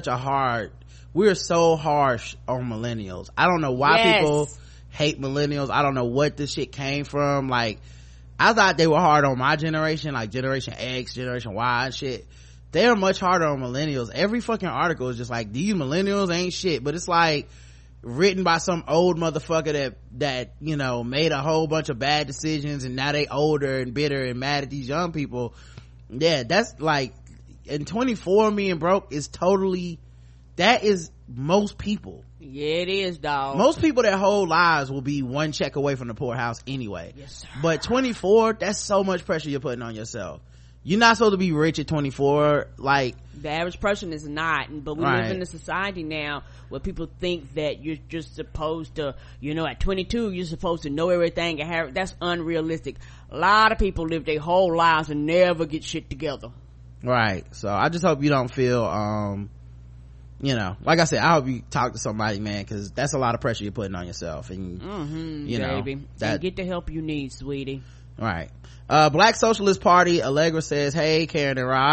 so harsh on millennials. I don't know why people hate millennials. I don't know what this shit came from. Like, I thought they were hard on my generation, like Generation X, Generation Y and shit. They're much harder on millennials. Every fucking article is just like, these millennials ain't shit. But it's like written by some old motherfucker that you know made a whole bunch of bad decisions, and now they older and bitter and mad at these young people. Yeah, that's like, in 24 being broke is totally, that is most people. Yeah, it is, dog. Most people, their whole lives will be one check away from the poorhouse anyway. Yes, sir. But 24, that's so much pressure you're putting on yourself. You're not supposed to be rich at 24. Like, the average person is not, but we live in a society now where people think that you're just supposed to, you know, at 22 you're supposed to know everything and have, that's unrealistic. A lot of people live their whole lives and never get shit together. Right. So I just hope you don't feel you know, like I said, I hope you talk to somebody, man, because that's a lot of pressure you're putting on yourself. And you know, baby, and get the help you need, sweetie. Right. Black Socialist Party, Allegra says, hey Karen and Rod,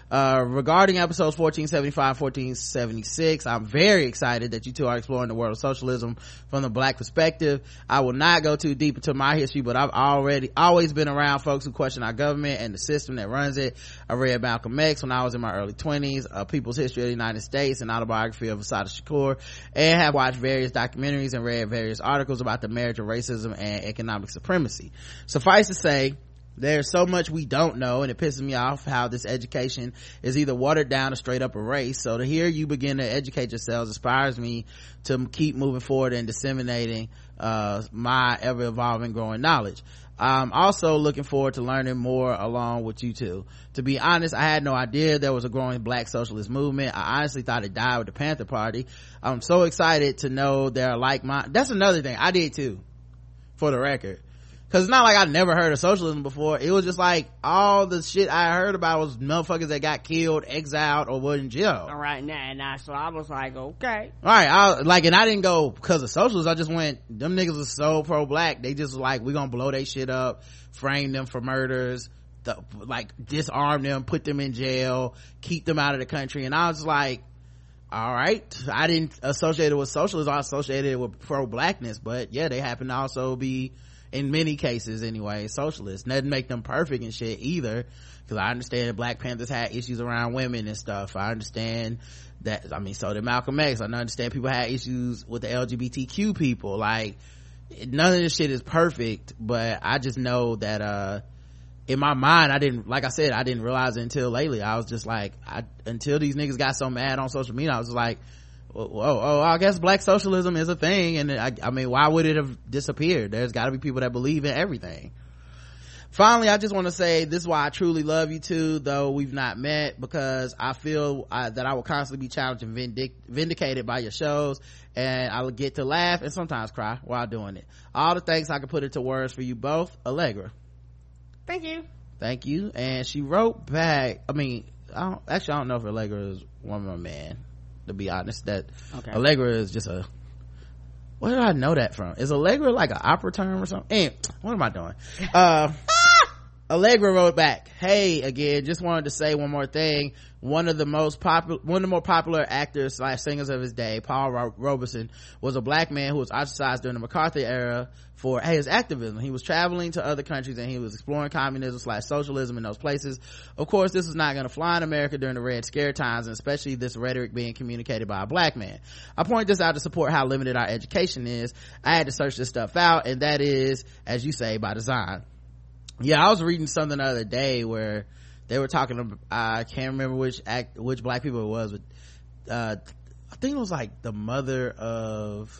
Regarding episodes 1475, 1476, I'm very excited that you two are exploring the world of socialism from the black perspective. I will not go too deep into my history, but I've always been around folks who question our government and the system that runs it. I read Malcolm X when I was in my early 20s, A People's History of the United States, an autobiography of Assata Shakur, and have watched various documentaries and read various articles about the marriage of racism and economic supremacy. Suffice to say, there's so much we don't know, and it pisses me off how this education is either watered down or straight up erased. So to hear you begin to educate yourselves inspires me to keep moving forward and disseminating my ever-evolving growing knowledge. I'm also looking forward to learning more along with you two. To be honest, I had no idea there was a growing black socialist movement. I honestly thought it died with the Panther Party. I'm so excited to know they're like-minded. That's another thing. I did too, for the record. Cause it's not like I'd never heard of socialism before. It was just like all the shit I heard about was motherfuckers that got killed, exiled, or were in jail. All right, nah. So I was like, okay. All right, and I didn't go because of socialism. I just went, them niggas was so pro-black. They just like, we gonna blow they shit up, frame them for murders, disarm them, put them in jail, keep them out of the country. And I was like, all right, I didn't associate it with socialism. I associated it with pro-blackness, but yeah, they happen to also be, in many cases anyway, socialists. Doesn't make them perfect and shit either, because I understand that Black Panthers had issues around women and stuff. I understand that, so did Malcolm X. I understand people had issues with the LGBTQ people. Like, none of this shit is perfect, but I just know that in my mind, I didn't realize it until lately. I was just like, until these niggas got so mad on social media, I was just like, I guess black socialism is a thing. And I mean, why would it have disappeared? There's got to be people that believe in everything. Finally, I just want to say this is why I truly love you two, though we've not met, because I feel that I will constantly be challenged and vindicated by your shows, and I will get to laugh and sometimes cry while doing it. All the thanks I can put into words for you both. Allegra. Thank you. And she wrote back, I don't know if Allegra is woman or man, to be honest. That okay. Allegra is just where did I know that from? Is Allegra like an opera term or something? What am I doing? Allegra wrote back, hey, again, just wanted to say one more thing. One of the more popular actors / singers of his day, Paul Robeson, was a black man who was ostracized during the McCarthy era for his activism. He was traveling to other countries and he was exploring communism / socialism in those places. Of course, this was not going to fly in America during the Red Scare times, and especially this rhetoric being communicated by a black man. I point this out to support how limited our education is. I had to search this stuff out, and that is, as you say, by design. Yeah, I was reading something the other day where they were talking about, I can't remember which black people it was, but I think it was like the mother of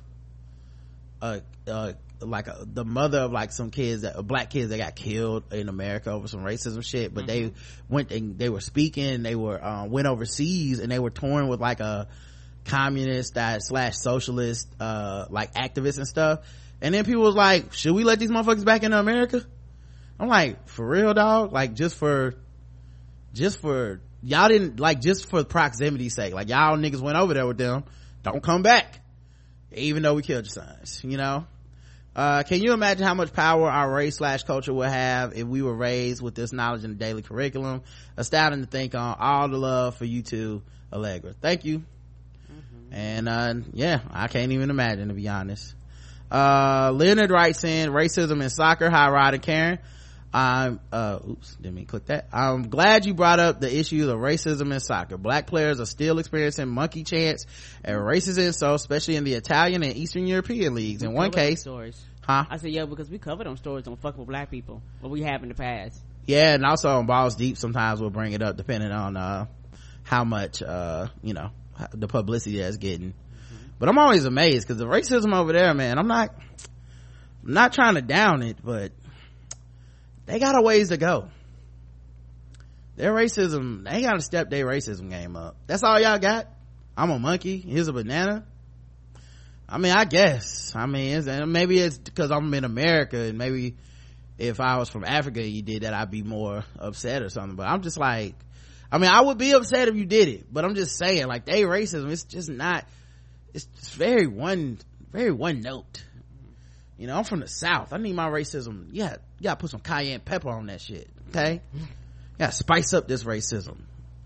some kids black kids that got killed in America over some racism shit, but they went and they were speaking, they were went overseas, and they were touring with like a communist / socialist like activists and stuff, and then people was like, should we let these motherfuckers back into America? I'm like, for real, dog? Like, just for y'all didn't, like, just for proximity's sake, like, y'all niggas went over there with them, don't come back, even though we killed your sons, you know? Can you imagine how much power our race / culture would have if we were raised with this knowledge in the daily curriculum? Astounding to think on. All the love for you two, Allegra. Thank you. And yeah, I can't even imagine, to be honest. Leonard writes in, racism in soccer. Hi, Rod and Karen. Didn't mean click that. I'm glad you brought up the issue of racism in soccer. Black players are still experiencing monkey chants and racism, so especially in the Italian and Eastern European leagues. In one case, stories. I said, yeah, because we covered them stories on fuck with black people, what we have in the past. Yeah, and also on Balls Deep, sometimes we'll bring it up depending on how much the publicity that's getting. But I'm always amazed because the racism over there, man, I'm not trying to down it, but they got a ways to go. Their racism, they gotta step their racism game up. That's all y'all got? I'm a monkey, here's a banana. I guess. Maybe it's because I'm in America, and maybe if I was from Africa and you did that, I'd be more upset or something. But I'm just like, I would be upset if you did it, but I'm just saying, like, they racism, it's just not, it's very one note. You know, I'm from the South. I need my racism. Yeah, you gotta put some cayenne pepper on that shit, okay? You gotta spice up this racism.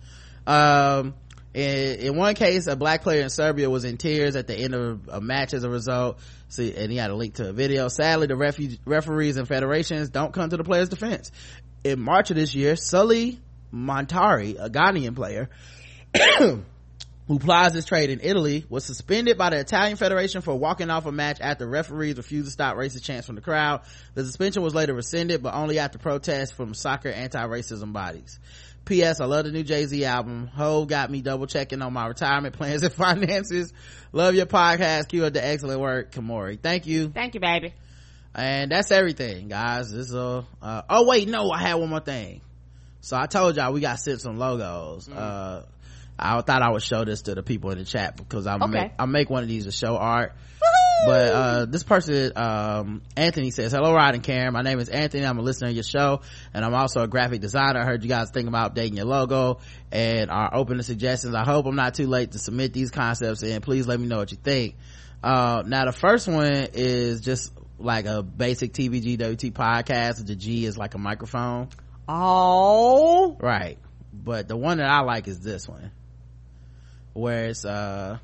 In one case, a black player in Serbia was in tears at the end of a match as a result. See, and he had a link to a video. Sadly, the referees and federations don't come to the player's defense. In March of this year, Sully Montari, a Ghanaian player who plies his trade in Italy, was suspended by the Italian Federation for walking off a match after referees refused to stop racist chants from the crowd. The suspension was later rescinded, but only after protests from soccer anti-racism bodies. P.S. I love the new Jay-Z album. Hov got me double checking on my retirement plans and finances. Love your podcast. Keep up the excellent work, Kamori. Thank you, baby. And that's everything, guys. This is oh wait, no, I had one more thing. So I told y'all we got sent some logos. I thought I would show this to the people in the chat because I'll make one of these to show art. But this person, Anthony, says, hello Rod and Karen, my name is Anthony, I'm a listener to your show and I'm also a graphic designer. I heard you guys think about updating your logo and are open to suggestions. I hope I'm not too late to submit these concepts in. Please let me know what you think. Now the first one is just like a basic TVGWT podcast. The G is like a microphone. Oh, right. But the one that I like is this one, where it's that's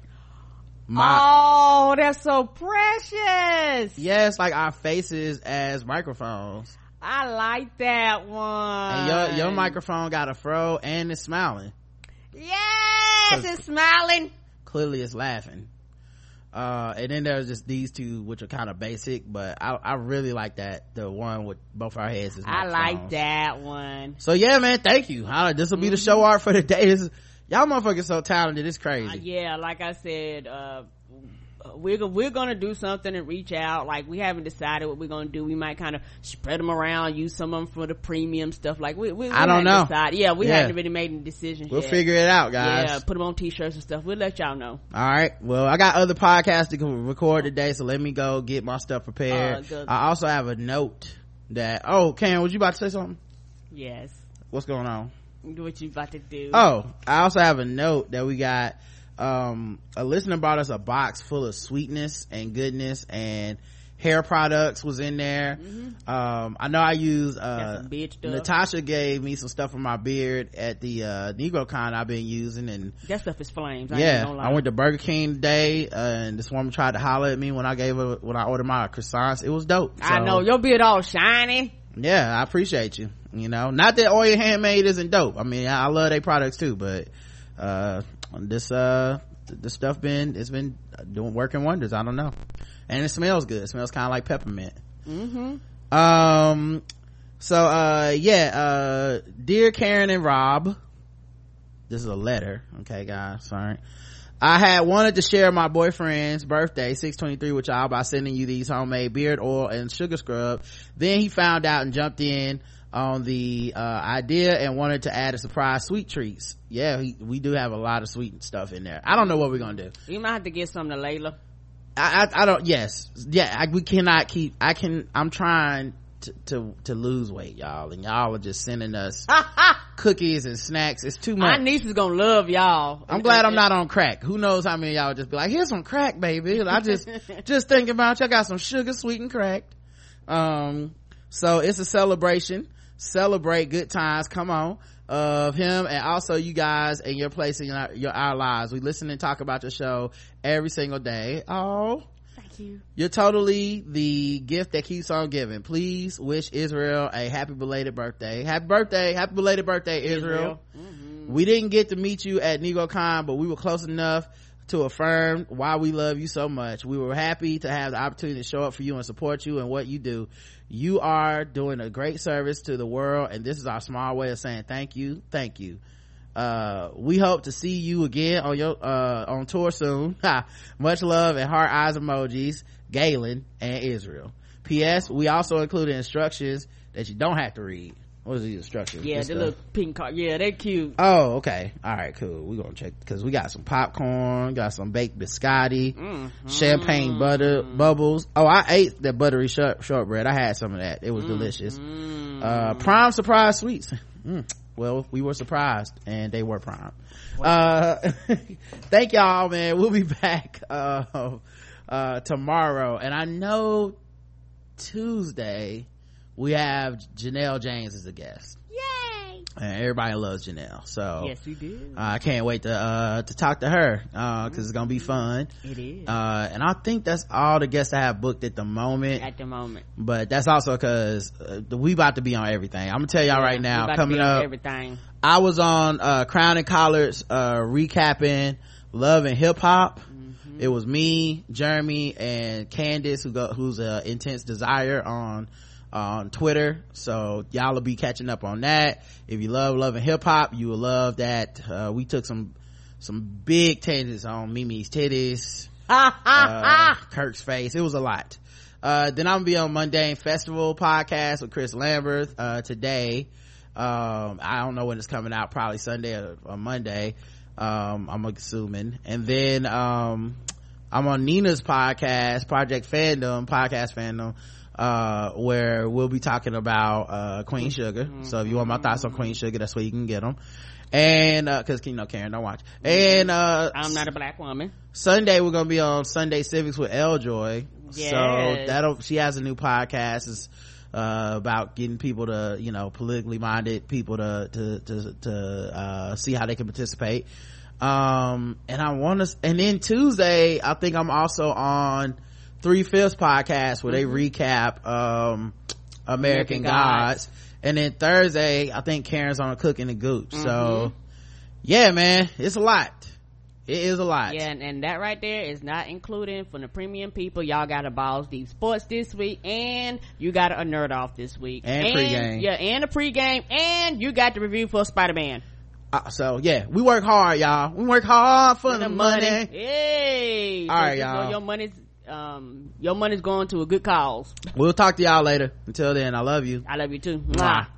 so precious. Yes, like our faces as microphones. I like that one. And your microphone got a fro and it's smiling. Yes, it's smiling. Clearly it's laughing. And then there's just these two, which are kind of basic, but I really like that, the one with both our heads is I like that one. So yeah, man, thank you. This will be the show art for the day. Y'all motherfuckers so talented, it's crazy. Yeah, like I said, we're gonna do something and reach out. Like, we haven't decided what we're gonna do. We might kind of spread them around, use some of them for the premium stuff. Like, we I don't know. Yeah, we hadn't really made any decisions We'll yet. figure it out, guys. Yeah, put them on t-shirts and stuff. We'll let y'all know. All right, well, I got other podcasts to record today, so let me go get my stuff prepared. I also have a note that Karen, was you about to say something? Yes. What's going on? What you about to do? I also have a note that we got a listener brought us a box full of sweetness and goodness, and hair products was in there. I know I used Natasha gave me some stuff for my beard at the NegroCon I've been using, and that stuff is flames. I went to Burger King today, and this woman tried to holler at me when I ordered my croissants. It was dope. I know your beard all shiny. Yeah, I appreciate you. Not that Oil Handmade isn't dope. I mean, I love their products too, but this stuff it's been working wonders. I don't know, and it smells good. It smells kind of like peppermint. Dear Karen and Rob, this is a letter. Okay, guys, sorry. I had wanted to share my boyfriend's birthday 6/23 with y'all by sending you these homemade beard oil and sugar scrub. Then he found out and jumped in on the idea and wanted to add a surprise sweet treats. Yeah, we do have a lot of sweet stuff in there. I don't know what we're gonna do. You might have to get something to Layla. I don't. Yes, yeah. We cannot keep. I'm trying to lose weight, y'all, and y'all are just sending us cookies and snacks. It's too much. My niece is gonna love y'all. I'm glad I'm not on crack. Who knows how many of y'all would just be like, here's some crack, baby. I just thinking about you. I got some sugar sweetened crack. So it's a celebration. Celebrate good times, come on, of him and also you guys and your place in our lives. We listen and talk about your show every single day. Thank you. You're totally the gift that keeps on giving. Please wish Israel a happy belated birthday. Happy belated birthday, Israel. We didn't get to meet you at NegroCon, but we were close enough to affirm why we love you so much. We were happy to have the opportunity to show up for you and support you and what you do. You are doing a great service to the world, and this is our small way of saying thank you. We hope to see you again on your on tour soon. Much love and heart eyes emojis, Galen and Israel. P.S. we also included instructions that you don't have to read. What is these instructions? Yeah, the little pink card. Yeah, they're cute. Oh, okay. All right, cool. We're gonna check because we got some popcorn, got some baked biscotti, champagne butter bubbles. I ate that buttery shortbread. I had some of that. It was delicious. Prime surprise sweets. Well, we were surprised and they were prime. Thank y'all, man. We'll be back tomorrow, and I know Tuesday we have Janelle James as a guest. Yay! and everybody loves Janelle, so yes we do. I can't wait to talk to her because it's gonna be fun. It is. And I think that's all the guests I have booked at the moment, but that's also because we about to be on everything. I'm gonna tell y'all right now, coming up everything. I was on Crown and Collards recapping Love and Hip Hop. It was me, Jeremy, and Candace, who's a Intense Desire on Twitter. So y'all will be catching up on that. If you love Love and Hip Hop, you will love that. We took some big tangents on Mimi's titties, Kirk's face. It was a lot. Then I'm gonna be on Mundane Festival podcast with Chris Lambert today. I don't know when it's coming out, probably Sunday or Monday. I'm assuming. And then I'm on Nina's podcast, Project Fandom, where we'll be talking about Queen Sugar. So if you want my thoughts on Queen Sugar, that's where you can get them. And because Karen don't watch. And I'm not a black woman. Sunday we're gonna be on Sunday Civics with Eljoy. Yes. So she has a new podcast. It's about getting people to, politically minded people to see how they can participate. And then Tuesday I think I'm also on 3/5 podcast where they recap American Gods. And then Thursday I think Karen's on Cooking the Gooch. So yeah, man, it's a lot. It is a lot. Yeah, and that right there is not including for the premium people. Y'all got a Balls Deep Sports this week, and you got a Nerd Off this week, and pregame. Yeah, and a pregame, and you got the review for Spider-Man. So yeah, we work hard, y'all. We work hard for the money. Hey, all right, y'all. Your money's going to a good cause. We'll talk to y'all later. Until then, I love you. I love you too. Mwah.